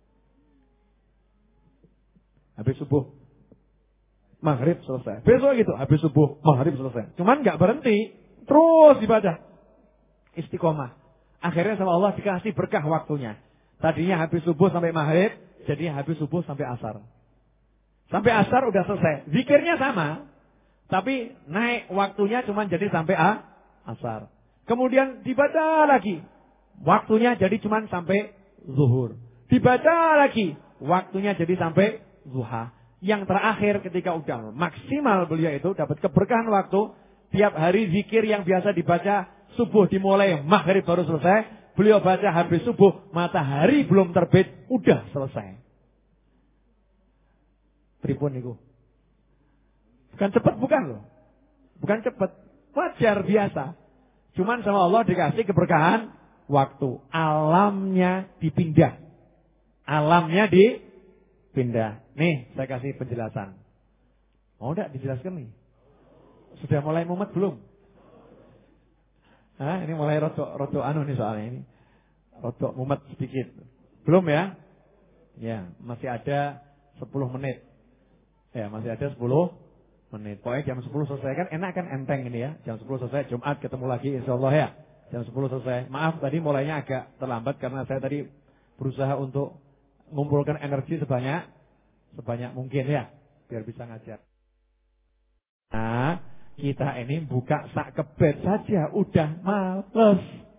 Habis subuh, maghrib selesai. Besok gitu, habis subuh, maghrib selesai. Cuman nggak berhenti, terus dibaca. Istiqomah. Akhirnya sama Allah dikasih berkah waktunya. Tadinya habis subuh sampai maghrib, jadinya habis subuh sampai asar. Sampai asar udah selesai. Zikirnya sama, tapi naik waktunya cuman jadi sampai a, asar. Kemudian dibaca lagi. Waktunya jadi cuman sampai zuhur. Dibaca lagi. Waktunya jadi sampai zuha. Yang terakhir ketika udah maksimal beliau itu dapat keberkahan waktu. Tiap hari zikir yang biasa dibaca subuh dimulai, maghrib baru selesai. Beliau baca habis subuh, matahari belum terbit, udah selesai. Pripun niku? Bukan cepat, bukan loh. Bukan cepat. Wajar biasa. Cuman sama Allah dikasih keberkahan waktu. Alamnya dipindah. Alamnya dipindah. Nih saya kasih penjelasan. Mau enggak dijelaskan nih? Sudah mulai mumet belum? Hah, ini mulai rotok rotok anu nih soalnya ini. Rotok mumet sedikit. Belum ya? Ya, masih ada sepuluh menit. Ya, masih ada sepuluh menit. Pokoknya jam sepuluh selesai kan enak kan, enteng ini ya. Jam sepuluh selesai, Jumat ketemu lagi insyaallah ya. Jam sepuluh selesai. Maaf tadi mulainya agak terlambat karena saya tadi berusaha untuk mengumpulkan energi sebanyak sebanyak mungkin ya, biar bisa ngajar. Nah, kita ini buka sak kebet saja udah males.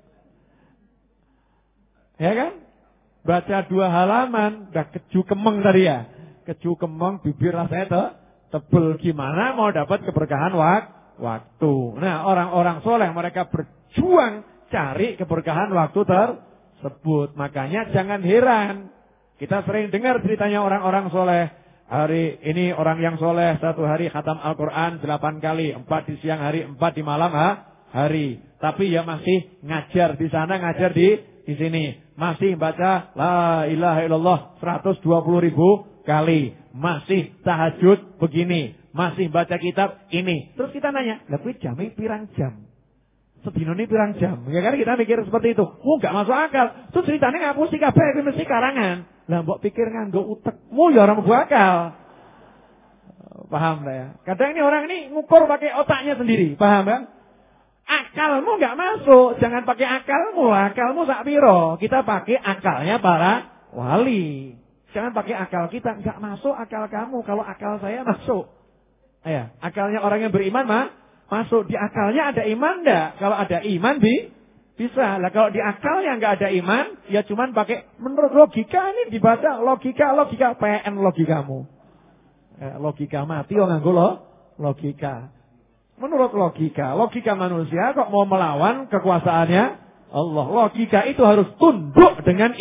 Ya kan? Baca dua halaman udah keju kemeng tadi ya. Keju kemeng, bibir rasanya te tebel, gimana mau dapat keberkahan wak waktu. Nah, orang-orang soleh mereka berjuang cari keberkahan waktu tersebut. Makanya jangan heran, kita sering dengar ceritanya orang-orang soleh. Hari ini orang yang soleh satu hari khatam Al-Quran delapan kali, empat di siang hari, empat di malam ha? hari. Tapi ya masih ngajar di sana, ngajar di di sini. Masih baca La ilaha illallah seratus dua puluh ribu kali. Masih tahajud begini. Masih baca kitab ini. Terus kita nanya, lebih jam pirang jam? Sedino ini pirang jam? Ya kan kita mikir seperti itu. Oh gak masuk akal. Terus ceritanya ngapusi kabeh iki mesti karangan. Lah mbok pikir nganggo utekmu ya ora bakal. Paham lah ya. Kadang ini orang ini ngukur pakai otaknya sendiri, paham kan? Akalmu gak masuk, jangan pakai akalmu, akalmu sak piro. Kita pakai akalnya para wali. Jangan pakai akal kita, gak masuk akal kamu. Kalau akal saya masuk. Ya, akalnya orang yang beriman mah masuk. Di akalnya ada iman enggak? Kalau ada iman bi bisa. Lah kalau di akalnya enggak ada iman, ya cuman pakai menurut logika ini dibaca logika logika P N logikamu. Eh, logika mati oh nganggo lo logika. Menurut logika, logika manusia kok mau melawan kekuasaannya Allah. Logika itu harus tunduk dengan i,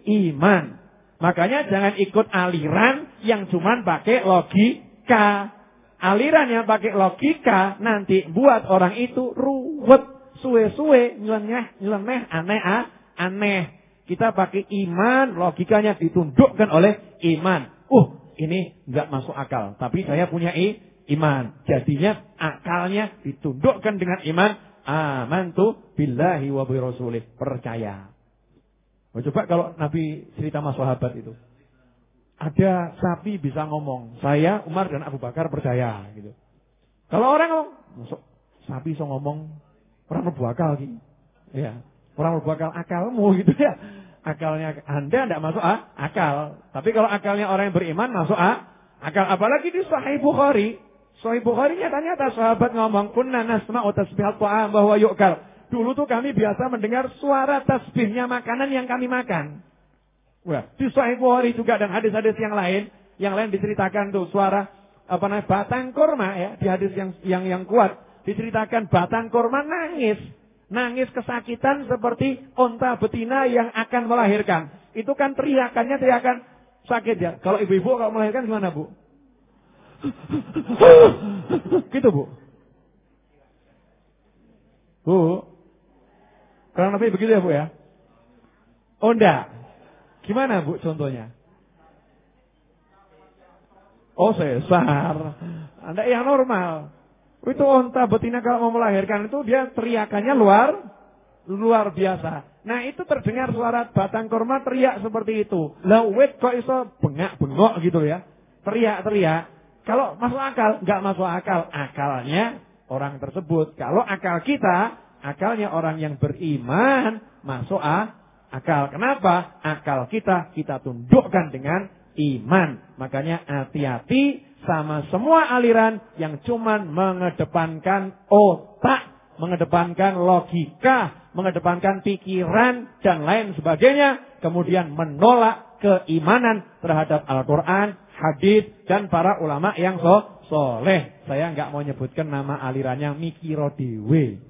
iman. Makanya jangan ikut aliran yang cuman pakai logika. Aliran yang pakai logika nanti buat orang itu ruwet, suwe-suwe, nyeleneh, nyeleneh, aneh, ah, aneh. Kita pakai iman, logikanya ditundukkan oleh iman. Uh, ini enggak masuk akal, tapi saya punya i, iman. Jadinya akalnya ditundukkan dengan iman. Amantu billahi wa bi rasulih, percaya. Oh, coba kalau Nabi cerita sama sahabat itu. Ada sapi bisa ngomong. Saya, Umar dan Abu Bakar percaya gitu. Kalau orang ngomong, masuk sapi bisa ngomong, orang mlebu akal gitu. Ya, orang mlebu akal akalmu gitu ya. Akalnya Anda tidak masuk ah, akal. Tapi kalau akalnya orang yang beriman masuk ah, akal. Apalagi di Sahih Bukhari. Sahih Bukhari nyata-nyata sahabat ngomong, kunna nasma'u tasbihal ta'am bahwa yu'kal. Dulu tuh kami biasa mendengar suara tasbihnya makanan yang kami makan. Wah, di Sahih Bukhari juga dan hadis-hadis yang lain, yang lain diceritakan tuh suara apa namanya batang kurma ya, di hadis yang yang yang kuat diceritakan batang kurma nangis, nangis kesakitan seperti unta betina yang akan melahirkan. Itu kan teriakannya teriakan sakit ya. Kalau ibu-ibu kalau melahirkan gimana, Bu? Gitu, Bu. Bu. Kurang lebih begitu ya, Bu ya? Oh, enggak. Gimana, Bu, contohnya? Oh, sesar. Anda yang normal. Itu unta betina kalau mau melahirkan itu dia teriakannya luar luar biasa. Nah, itu terdengar suara batang kurma teriak seperti itu. Lah wit kok iso bengak-bengok gitu ya. Teriak-teriak. Kalau masuk akal, enggak masuk akal. Akalnya orang tersebut. Kalau akal kita, akalnya orang yang beriman, masuk akal. Akal. Kenapa? Akal kita kita tundukkan dengan iman. Makanya hati-hati sama semua aliran yang cuman mengedepankan otak, mengedepankan logika, mengedepankan pikiran dan lain sebagainya, kemudian menolak keimanan terhadap Al-Quran, hadis dan para ulama yang so soleh. Saya nggak mau nyebutkan nama alirannya mikiro dewe.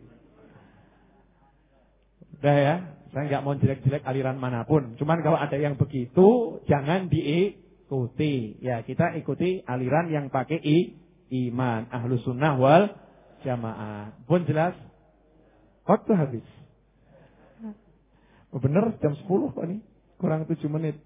Udah ya. Saya nggak mau jelek-jelek aliran manapun. Cuman kalau ada yang begitu, jangan diikuti. Ya, kita ikuti aliran yang pakai i, iman. Ahlus sunnah wal jamaah. Pun jelas? Waktu habis. Oh, bener jam sepuluh kok nih. Kurang tujuh menit.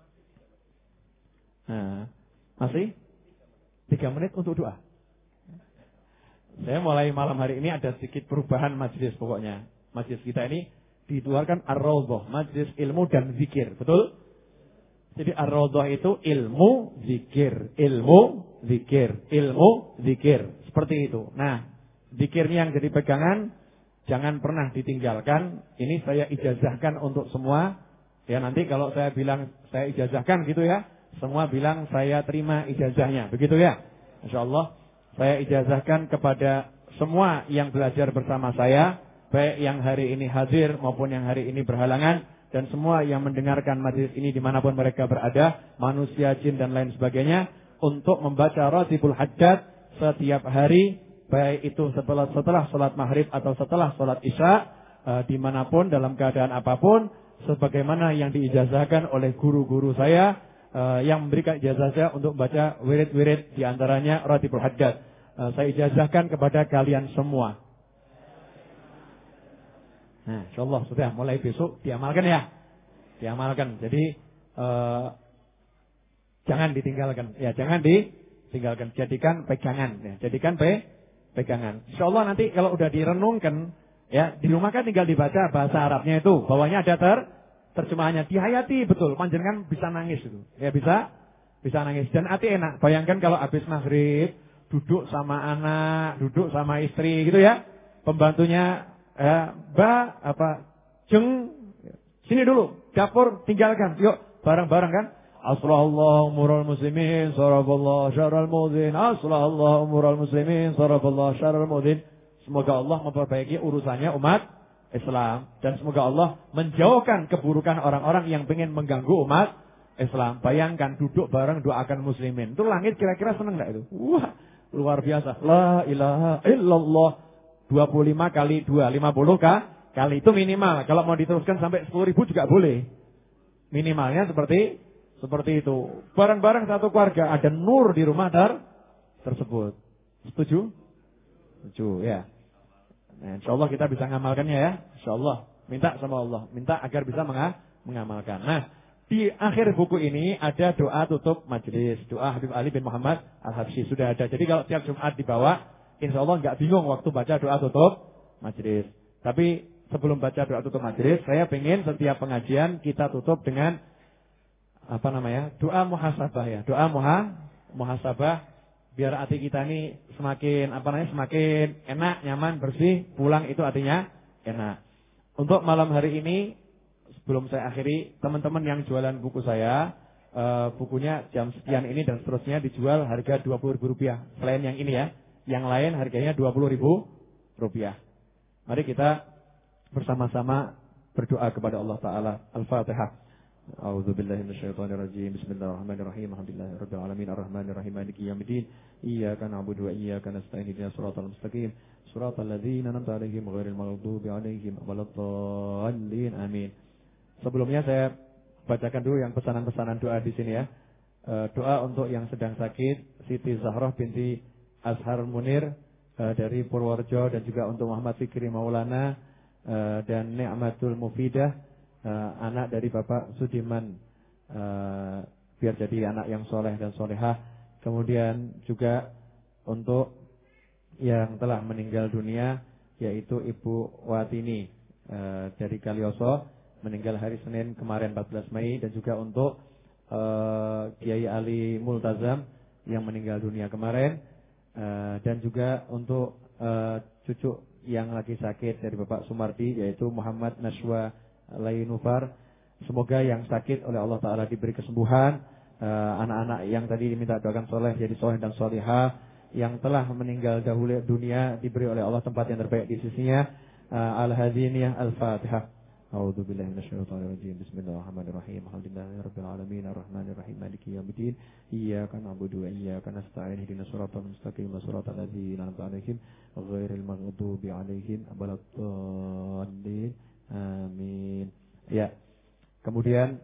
Nah, masih tiga menit untuk doa. Saya mulai malam hari ini ada sedikit perubahan majelis pokoknya. Majelis kita ini ditularkan Ar-Raudhah, majlis ilmu dan zikir, betul? Jadi Ar-Raudhah itu ilmu, zikir, ilmu, zikir, ilmu, zikir, seperti itu. Nah, zikirnya yang jadi pegangan, jangan pernah ditinggalkan. Ini saya ijazahkan untuk semua. Ya nanti kalau saya bilang saya ijazahkan gitu ya, semua bilang saya terima ijazahnya, begitu ya? Insya Allah saya ijazahkan kepada semua yang belajar bersama saya. Baik yang hari ini hadir maupun yang hari ini berhalangan. Dan semua yang mendengarkan majelis ini dimanapun mereka berada. Manusia, jin dan lain sebagainya. Untuk membaca Ratibul Hajjat setiap hari. Baik itu setelah, setelah sholat maghrib atau setelah sholat isya. Uh, dimanapun dalam keadaan apapun. Sebagaimana yang diijazahkan oleh guru-guru saya. Uh, yang memberikan ijazah saya untuk membaca wirid-wirid. Diantaranya Ratibul Hajjat. Uh, saya ijazahkan kepada kalian semua. Nah, insyaallah sudah mulai besok diamalkan ya. Diamalkan. Jadi uh, jangan ditinggalkan. Ya, jangan ditinggalkan. Jadikan pegangan ya. Jadikan pe pegangan. Insyaallah nanti kalau udah direnungkan ya, di rumah kan tinggal dibaca bahasa Arabnya itu. Bawahnya ada ter terjemahannya. Dihayati betul. Panjenengan bisa nangis itu. Ya bisa bisa nangis dan hati enak. Bayangkan kalau habis maghrib duduk sama anak, duduk sama istri gitu ya. Pembantunya Eh, ba apa jeng sini dulu dapur tinggalkan yuk bareng-bareng kan aslallahu umurul muslimin saraballahu syarral mudin aslallahu umurul muslimin saraballahu syarral mudin. Semoga Allah memperbaiki urusannya umat Islam dan semoga Allah menjauhkan keburukan orang-orang yang ingin mengganggu umat Islam. Bayangkan duduk bareng doakan muslimin. Itu langit kira-kira seneng enggak itu? Wah, luar biasa. La ilaha illallah. dua puluh lima kali dua, lima puluh kah? Kali itu minimal. Kalau mau diteruskan sampai sepuluh ribu juga boleh. Minimalnya seperti seperti itu. Barang-barang satu keluarga ada nur di rumah ter tersebut. Setuju? Setuju ya. Nah, insya Allah kita bisa mengamalkannya ya. Insya Allah. Minta sama Allah. Minta agar bisa mengamalkan. Nah, di akhir buku ini ada doa tutup majelis. Doa Habib Ali bin Muhammad Al-Habsyi. Sudah ada. Jadi kalau tiap Jumat dibawa, insya Allah nggak bingung waktu baca doa tutup majelis. Tapi sebelum baca doa tutup majelis, saya ingin setiap pengajian kita tutup dengan apa namanya? Doa muhasabah ya. Doa muha, muhasabah biar hati kita ini semakin apa namanya? Semakin enak, nyaman, bersih. Pulang itu artinya enak. Untuk malam hari ini sebelum saya akhiri, teman-teman yang jualan buku saya, uh, bukunya jam sekian ini dan seterusnya dijual harga dua puluh ribu rupiah. Selain yang ini ya, yang lain harganya dua puluh ribu rupiah. Mari kita bersama-sama berdoa kepada Allah Ta'ala. Al-Fatihah. A'udzubillahi minasyaitonirrajim. Bismillahirrahmanirrahim. Alhamdulillahirabbil alamin arrahmanirrahim maliki yaumiddin. Iyyaka na'budu wa iyyaka nasta'in. Ihdinas siratal mustaqim. Siratal ladzina an'amta 'alaihim ghairil maghdubi 'alaihim waladdallin. Amin. Sebelumnya saya bacakan dulu yang pesanan-pesanan doa di sini ya. E, doa untuk yang sedang sakit, Siti Zahrah binti Azhar Munir e, dari Purworejo, dan juga untuk Muhammad Fikri Maulana e, dan Ni'matul Mufidah, e, anak dari Bapak Sudiman, e, biar jadi anak yang soleh dan solehah. Kemudian juga untuk yang telah meninggal dunia, yaitu Ibu Watini e, dari Kalioso, meninggal hari Senin kemarin empat belas Mei, dan juga untuk uh, Kiai Ali Multazam yang meninggal dunia kemarin, uh, dan juga untuk uh, cucu yang lagi sakit dari Bapak Sumardi, yaitu Muhammad Nashwa Lainufar. Semoga yang sakit oleh Allah Ta'ala diberi kesembuhan, uh, anak-anak yang tadi diminta doakan soleh jadi soleh dan solihah, yang telah meninggal dahulu dunia diberi oleh Allah tempat yang terbaik di sisinya. uh, Al-Hadiniyah Al-Fatihah. A'udzu billahi minasyaitonir rajim. Bismillahirrahmanirrahim. Alhamdulillahirabbil alamin arrahmanirrahim maliki yaumiddin. Iyyaka na'budu wa iyyaka nasta'in. Ihdinas siratal mustaqim, siratal ladzina an'amta 'alaihim ghairil maghdubi 'alaihim waladdallin. Amin. Ya. Kemudian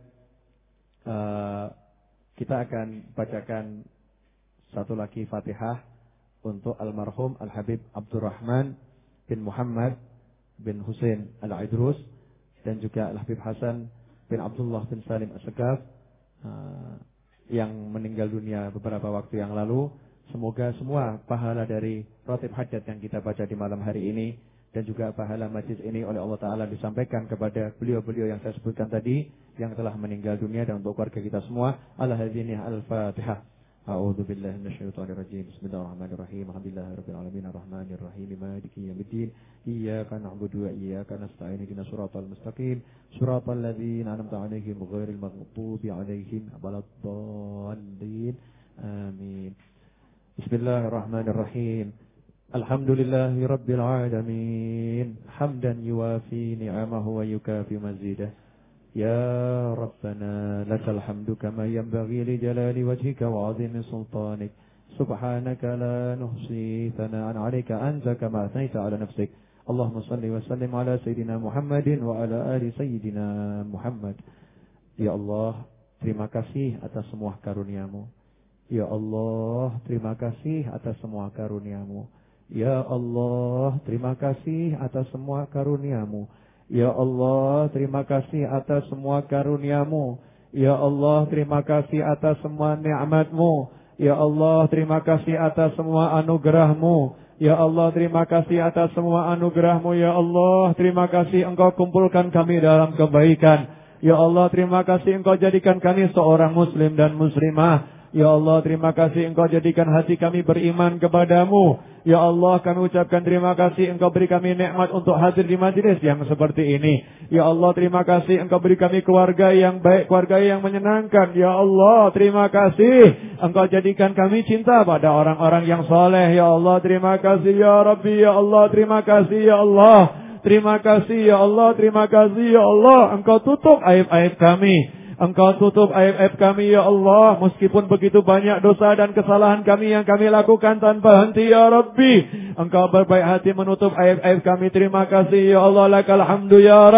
uh, kita akan bacakan satu lagi Fatihah untuk almarhum Al-Habib Abdurrahman bin Muhammad bin Husain Al-Idrus, dan juga Al-Habib Hasan bin Abdullah bin Salim As-Segaf uh, yang meninggal dunia beberapa waktu yang lalu. Semoga semua pahala dari Ratib Hajat yang kita baca di malam hari ini, dan juga pahala majlis ini oleh Allah Ta'ala disampaikan kepada beliau-beliau yang saya sebutkan tadi yang telah meninggal dunia, dan untuk keluarga kita semua. Al-Hadiniyah Al-Fatihah. A'udzu billahi minasyaitonir rajim. Bismillahirrahmanirrahim. Alhamdulillahirabbil alamin arrahmanirrahim maliki yaumiddin. Iyyaka na'budu wa iyyaka nasta'in. Ihdinas siratal mustaqim, siratal ladzina an'amta 'alaihim ghairil maghdubi 'alaihim waladdallin. Amin. Bismillahirrahmanirrahim. Alhamdulillahirabbil alamin. Hamdan yuwafi ni'amahu wa yukafi mazidah. Ya Rabbana lakal hamdu kama yanbaghi li jalali wajhika wa 'azimi sultanik. Subhanaka la nuhsi thana'an 'alaika anta kama athnayta 'ala nafsik. Allahumma salli wa sallim ala sayyidina Muhammadin wa ala ali sayyidina Muhammad. Ya Allah, terima kasih atas semua karunia-Mu. Ya Allah, terima kasih atas semua karunia-Mu. Ya Allah, terima kasih atas semua karunia-Mu. Ya Allah, terima kasih atas semua karunia-Mu. Ya Allah, terima kasih atas semua nikmat-Mu. Ya Allah, terima kasih atas semua anugerah-Mu. Ya Allah, terima kasih atas semua anugerah-Mu. Ya Allah, terima kasih Engkau kumpulkan kami dalam kebaikan. Ya Allah, terima kasih Engkau jadikan kami seorang muslim dan muslimah. Ya Allah, terima kasih Engkau jadikan hati kami beriman kepadamu. Ya Allah, kami ucapkan terima kasih Engkau beri kami nikmat untuk hadir di majlis yang seperti ini. Ya Allah, terima kasih Engkau beri kami keluarga yang baik, keluarga yang menyenangkan. Ya Allah, terima kasih Engkau jadikan kami cinta pada orang-orang yang soleh. Ya Allah, terima kasih ya Rabbi. Ya Allah, terima kasih ya Allah. Terima kasih ya Allah, terima kasih ya Allah. Engkau tutup aib-aib kami. Engkau tutup aib-aib kami ya Allah. Meskipun begitu banyak dosa dan kesalahan kami yang kami lakukan tanpa henti ya Rabbi, Engkau berbaik hati menutup aib-aib kami. Terima kasih ya Allah. Lakal hamdu ya Rabb.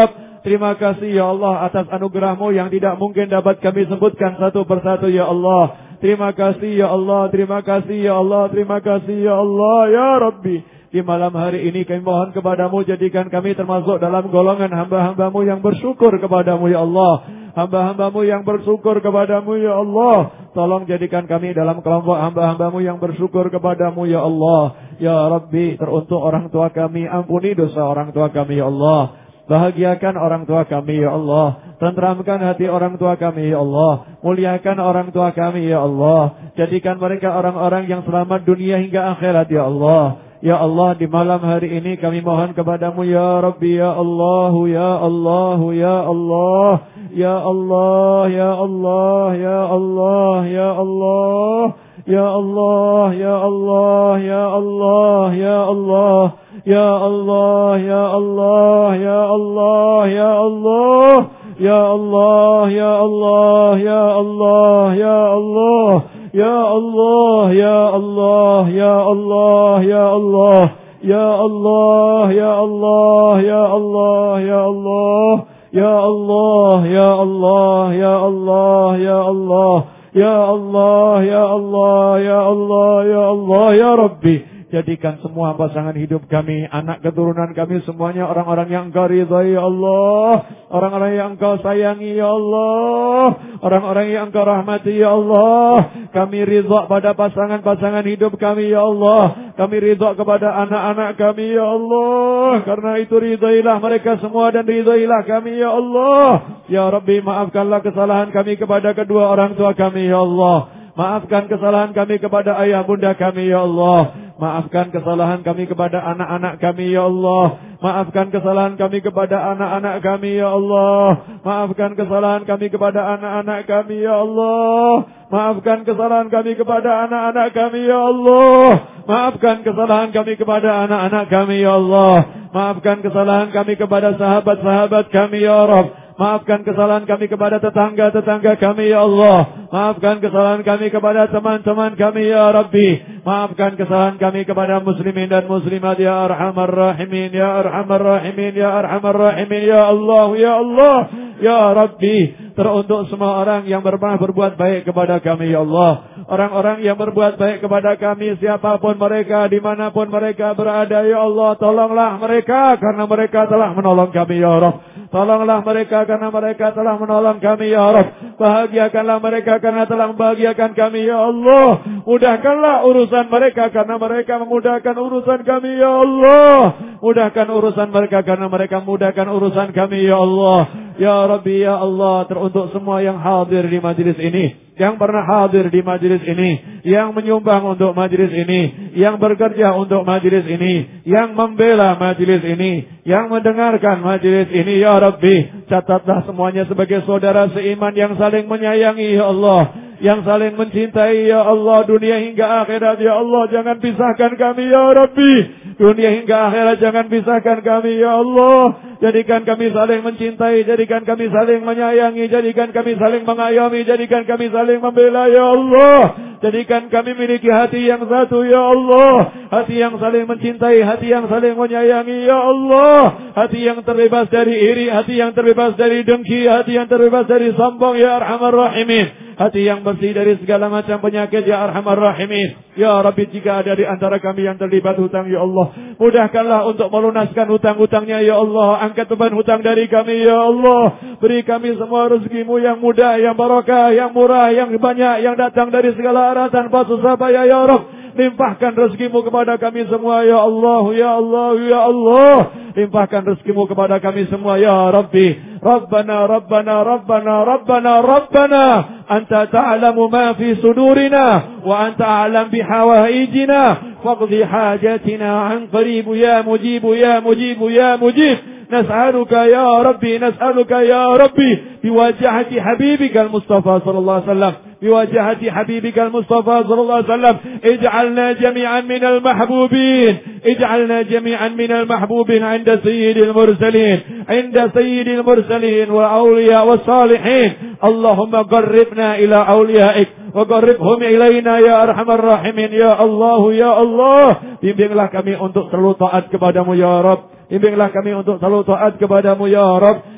Terima kasih ya Allah atas anugerah-Mu yang tidak mungkin dapat kami sebutkan satu persatu ya Allah. Terima kasih ya Allah, terima kasih ya Allah, terima kasih ya Allah ya Rabbi. Di malam hari ini kami mohon kepadamu, jadikan kami termasuk dalam golongan hamba-hambamu yang bersyukur kepadamu ya Allah. Hamba-hambamu yang bersyukur kepadamu ya Allah. Tolong jadikan kami dalam kelompok hamba-hambamu yang bersyukur kepadamu ya Allah. Ya Rabbi, teruntuk orang tua kami, ampuni dosa orang tua kami ya Allah. Bahagiakan orang tua kami ya Allah. Tenteramkan hati orang tua kami ya Allah. Muliakan orang tua kami ya Allah. Jadikan mereka orang-orang yang selamat dunia hingga akhirat ya Allah. Ya Allah, di malam hari ini kami mohon kepadamu ya Rabbi ya Allah, ya Allah, ya Allah, ya Allah, ya Allah, ya Allah, ya Allah, ya Allah, ya Allah, ya Allah, ya Allah, ya Allah, ya Allah, ya Allah, ya Allah, ya Allah, ya Allah, ya Allah, ya Allah. Ya Allah, Ya Allah, Ya Allah, Ya Allah, Ya Allah, Ya Allah, Ya Allah, Ya Allah, Ya Allah, Ya Allah, Ya Allah, Ya Allah, Ya Allah, Ya Allah, Ya Allah, Ya Allah, Ya Rabbi. Jadikan semua pasangan hidup kami, anak keturunan kami semuanya orang-orang yang Engkau ridhai ya Allah, orang-orang yang Engkau sayangi ya Allah, orang-orang yang Engkau rahmati ya Allah. Kami ridha pada pasangan-pasangan hidup kami ya Allah. Kami ridha kepada anak-anak kami ya Allah. Karena itu ridhailah mereka semua dan ridhailah kami ya Allah. Ya Rabbi, maafkanlah kesalahan kami kepada kedua orang tua kami ya Allah. Maafkan kesalahan kami kepada ayah bunda kami ya Allah. Maafkan kesalahan kami kepada anak-anak kami ya Allah. Maafkan kesalahan kami kepada anak-anak kami ya Allah. Maafkan kesalahan kami kepada anak-anak kami ya Allah. Maafkan kesalahan kami kepada anak-anak kami ya Allah. Maafkan kesalahan kami kepada anak-anak kami ya Allah. Maafkan kesalahan kami kepada sahabat-sahabat kami ya Rabb. Maafkan kesalahan kami kepada tetangga-tetangga kami ya Allah. Maafkan kesalahan kami kepada teman-teman kami ya Rabbi. Maafkan kesalahan kami kepada muslimin dan muslimat ya Arhamar Rahimin, ya Arhamar Rahimin, ya Arhamar Rahimin, ya Allah, ya Allah, ya Rabbi. Teruntuk semua orang yang pernah berbuat baik kepada kami ya Allah. Orang-orang yang berbuat baik kepada kami, siapapun mereka, dimanapun mereka berada ya Allah, tolonglah mereka karena mereka telah menolong kami ya Rabb. Tolonglah mereka karena mereka telah menolong kami ya Rabb. Bahagiakanlah mereka karena telah membahagiakan kami ya Allah. Mudahkanlah urusan mereka karena mereka memudahkan urusan kami ya Allah. Mudahkan urusan mereka karena mereka memudahkan urusan kami ya Allah. Ya Rabbi ya Allah, teruntuk semua yang hadir di majlis ini, yang pernah hadir di majlis ini, yang menyumbang untuk majlis ini, yang bekerja untuk majlis ini, yang membela majlis ini, yang mendengarkan majlis ini ya Rabbi. Catatlah semuanya sebagai saudara seiman yang saling menyayangi ya Allah, yang saling mencintai ya Allah, dunia hingga akhirat ya Allah. Jangan pisahkan kami ya Rabbi, dunia hingga akhirat jangan pisahkan kami ya Allah. Jadikan kami saling mencintai, jadikan kami saling menyayangi, jadikan kami saling mengayomi, jadikan kami saling membela ya Allah. Jadikan kami miliki hati yang satu ya Allah, hati yang saling mencintai, hati yang saling menyayangi ya Allah, hati yang terbebas dari iri, hati yang terbebas dari dengki, hati yang terbebas dari sombong ya Arhamar Rahimin, hati yang bersih dari segala macam penyakit ya Arhamar Rahimin. Ya Rabbi, jika ada di antara kami yang terlibat hutang ya Allah, mudahkanlah untuk melunaskan hutang-hutangnya ya Allah. Angkat beban hutang dari kami ya Allah. Beri kami semua rezeki-Mu yang mudah, yang barakah, yang murah, yang banyak, yang datang dari segala arah tanpa susah payah ya Rabb. Limpahkan rezeki-Mu kepada kami semua ya Allah, ya Allah, ya Allah. Limpahkan rezeki-Mu kepada kami semua ya Rabbi. Rabbana, Rabbana, Rabbana, Rabbana, Rabbana. Anta ta'lamu ma fi sudurina wa anta a'lam bihawaijina. Faqdi hajatina an qarib ya mujib, ya mujib, ya mujib. نسألك يا ربي، نسألك يا ربي بواجهة حبيبك المصطفى صلى الله عليه وسلم، بواجهة حبيبك المصطفى صلى الله عليه وسلم. اجعلنا جميعا من المحبوبين، اجعلنا جميعا من المحبوبين عند سيد المرسلين، عند سيد المرسلين والأولياء والصالحين. اللهم قربنا إلى أوليائك وقربهم إلينا ya Arhamar Rahimin. Ya Allah, ya Allah, bimbinglah kami untuk selalu taat kepadamu ya Rabb. Bimbinglah kami untuk selalu taat kepadamu ya Rabb.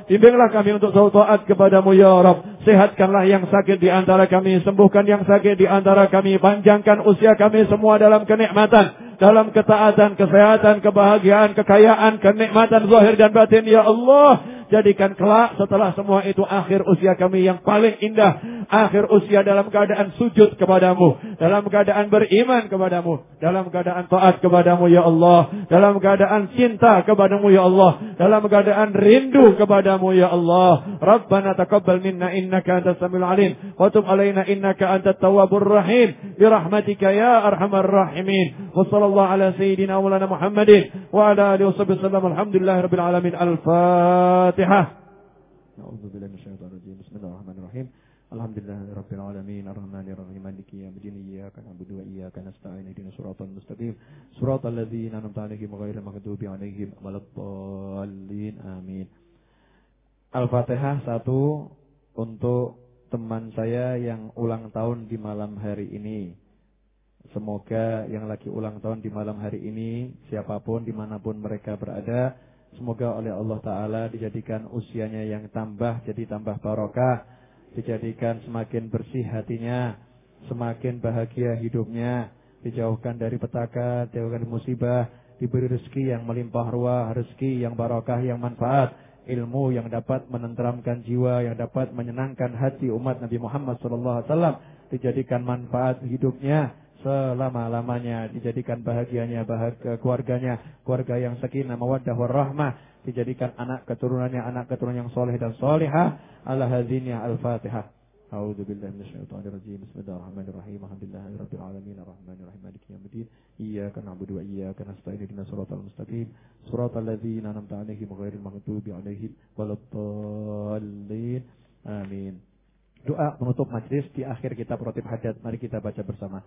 Bimbinglah kami untuk selalu taat kepadamu ya Rabb. Sehatkanlah yang sakit di antara kami, sembuhkan yang sakit di antara kami, panjangkan usia kami semua dalam kenikmatan, dalam ketaatan, kesehatan, kebahagiaan, kekayaan, kenikmatan zahir dan batin ya Allah. Jadikan kelak setelah semua itu akhir usia kami yang paling indah, akhir usia dalam keadaan sujud kepadamu, dalam keadaan beriman kepadamu, dalam keadaan taat kepadamu ya Allah, dalam keadaan cinta kepadamu ya Allah, dalam keadaan rindu kepadamu ya Allah. Rabbana taqabbal minna innaka antas samiul alim wa tub alaina innaka antat tawwabur rahim bi rahmatika ya arhamar rahimin. Wa sallallahu ala sayyidina maulana Muhammadin wa ala alihi wasallam. Alhamdulillahirabbil alamin. Al-Fatihah. A'udzu billahi minasyaitonir rajim. Bismillahirrahmanirrahim. Alhamdulillahirabbil alamin arrahmanir rahim maliki yaumiddin iyyaka na'budu wa iyyaka nasta'in ihdinas siratal mustaqim siratal ladzina an'amta 'alaihim ghairil maghdubi 'alaihim waladdallin. Amin. Al-Fatihah satu untuk teman saya yang ulang tahun di malam hari ini. Semoga yang lagi ulang tahun di malam hari ini, siapapun dimanapun mereka berada, semoga oleh Allah Ta'ala dijadikan usianya yang tambah, jadi tambah barokah, dijadikan semakin bersih hatinya, semakin bahagia hidupnya, dijauhkan dari petaka, dijauhkan dari musibah, diberi rezeki yang melimpah ruah, rezeki yang barokah, yang manfaat, ilmu yang dapat menenteramkan jiwa, yang dapat menyenangkan hati umat Nabi Muhammad sallallahu alaihi wasallam, dijadikan manfaat hidupnya selama-lamanya, dijadikan bahagianya, bahagia keluarganya, keluarga yang sakinah, mawaddah warahmah, dijadikan anak keturunannya, anak keturunan yang soleh dan solehah. Ala hadhihi al-Fatihah. A'udzu billahi minasyaitonir rajim. Bismillahirrahmanirrahim. Alhamdulillahirabbil alamin arrahmanir rahim maliki yaumiddin. Iyyaka na'budu wa iyyaka nasta'in ihdinas siratal mustaqim siratal ladzina an'amta 'alaihim ghairil maghdubi 'alaihim waladdallin. Amin. Doa penutup majlis di akhir kitab Rotib Hajat. Mari kita baca bersama.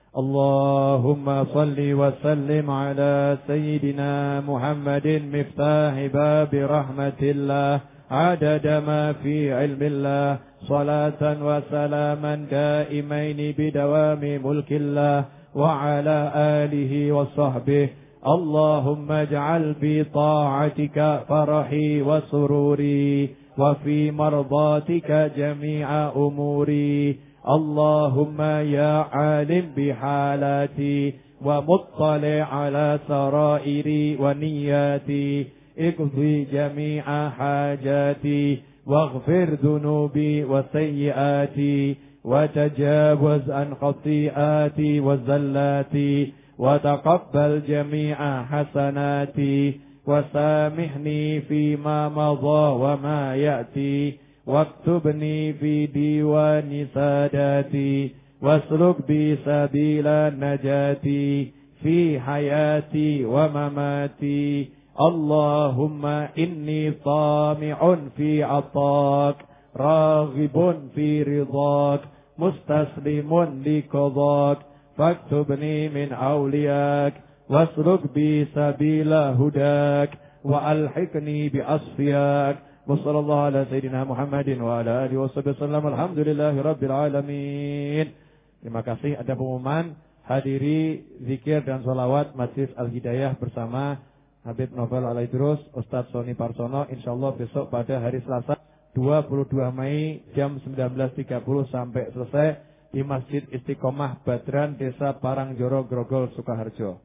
Allahumma salli wa sallim ala sayyidina Muhammadin miftahi babi rahmatillah adada ma fi ilmillah salatan wa salaman daimaini bidawami mulkillah wa ala alihi wa sahbihi. Allahumma ij'al bi ta'atika farahi wa sururi wa fi mardatika jami'a umuri. Allahumma ya alim bihalati wa muttali ala sarairi wa niyati iqdi jami'a hajati waghfir dhunubi wa sayyiati wa tajawaz an khati'ati wa zallati wa taqabbal jami'a hasanati wa samihni fima madha wa ma ya'ti waktubni fi diwani sadati wasluk bi sabila najati fi hayati wa mamati. Allahumma inni tami'un fi atak raghibun fi ridak mustaslimun li qadak faktubni min awliyak wasluk bi sabila hudak wa alhiqni bi asfiyak. Wassallallahu ala sayyidina Muhammadin wa ala alihi wasallam. Alhamdulillahi rabbil alamin. Terima kasih. Ada pengumuman hadiri zikir dan sholawat Majlis Al-Hidayah bersama Habib Novel Alaidrus, Ustadz Soni Parsono, insyaallah besok pada hari Selasa dua puluh dua Mei jam sembilan belas tiga puluh sampai selesai di Masjid Istiqomah Badran, Desa Parangjoro, Grogol, Sukoharjo.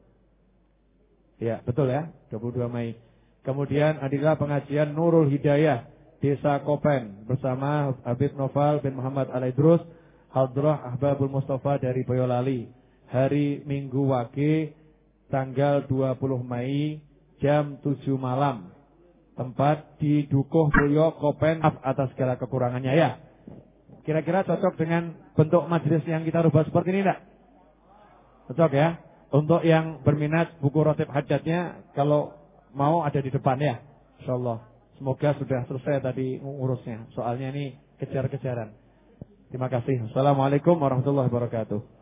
Ya, betul ya, dua puluh dua Mei. Kemudian adalah pengajian Nurul Hidayah Desa Kopen bersama Habib Novel bin Muhammad Alaidrus, Hadrah Ahbabul Mustafa dari Boyolali. Hari Minggu Wage tanggal dua puluh Mei jam tujuh malam. Tempat di Dukuh Boyo Kopen, atas segala kekurangannya ya. Kira-kira cocok dengan bentuk majelis yang kita rubah seperti ini enggak? Cocok ya? Untuk yang berminat buku Rotib Hajatnya, kalau mau ada di depan ya, insyaallah. Semoga sudah selesai tadi ngurusnya. Soalnya ini kejar-kejaran. Terima kasih. Assalamualaikum warahmatullahi wabarakatuh.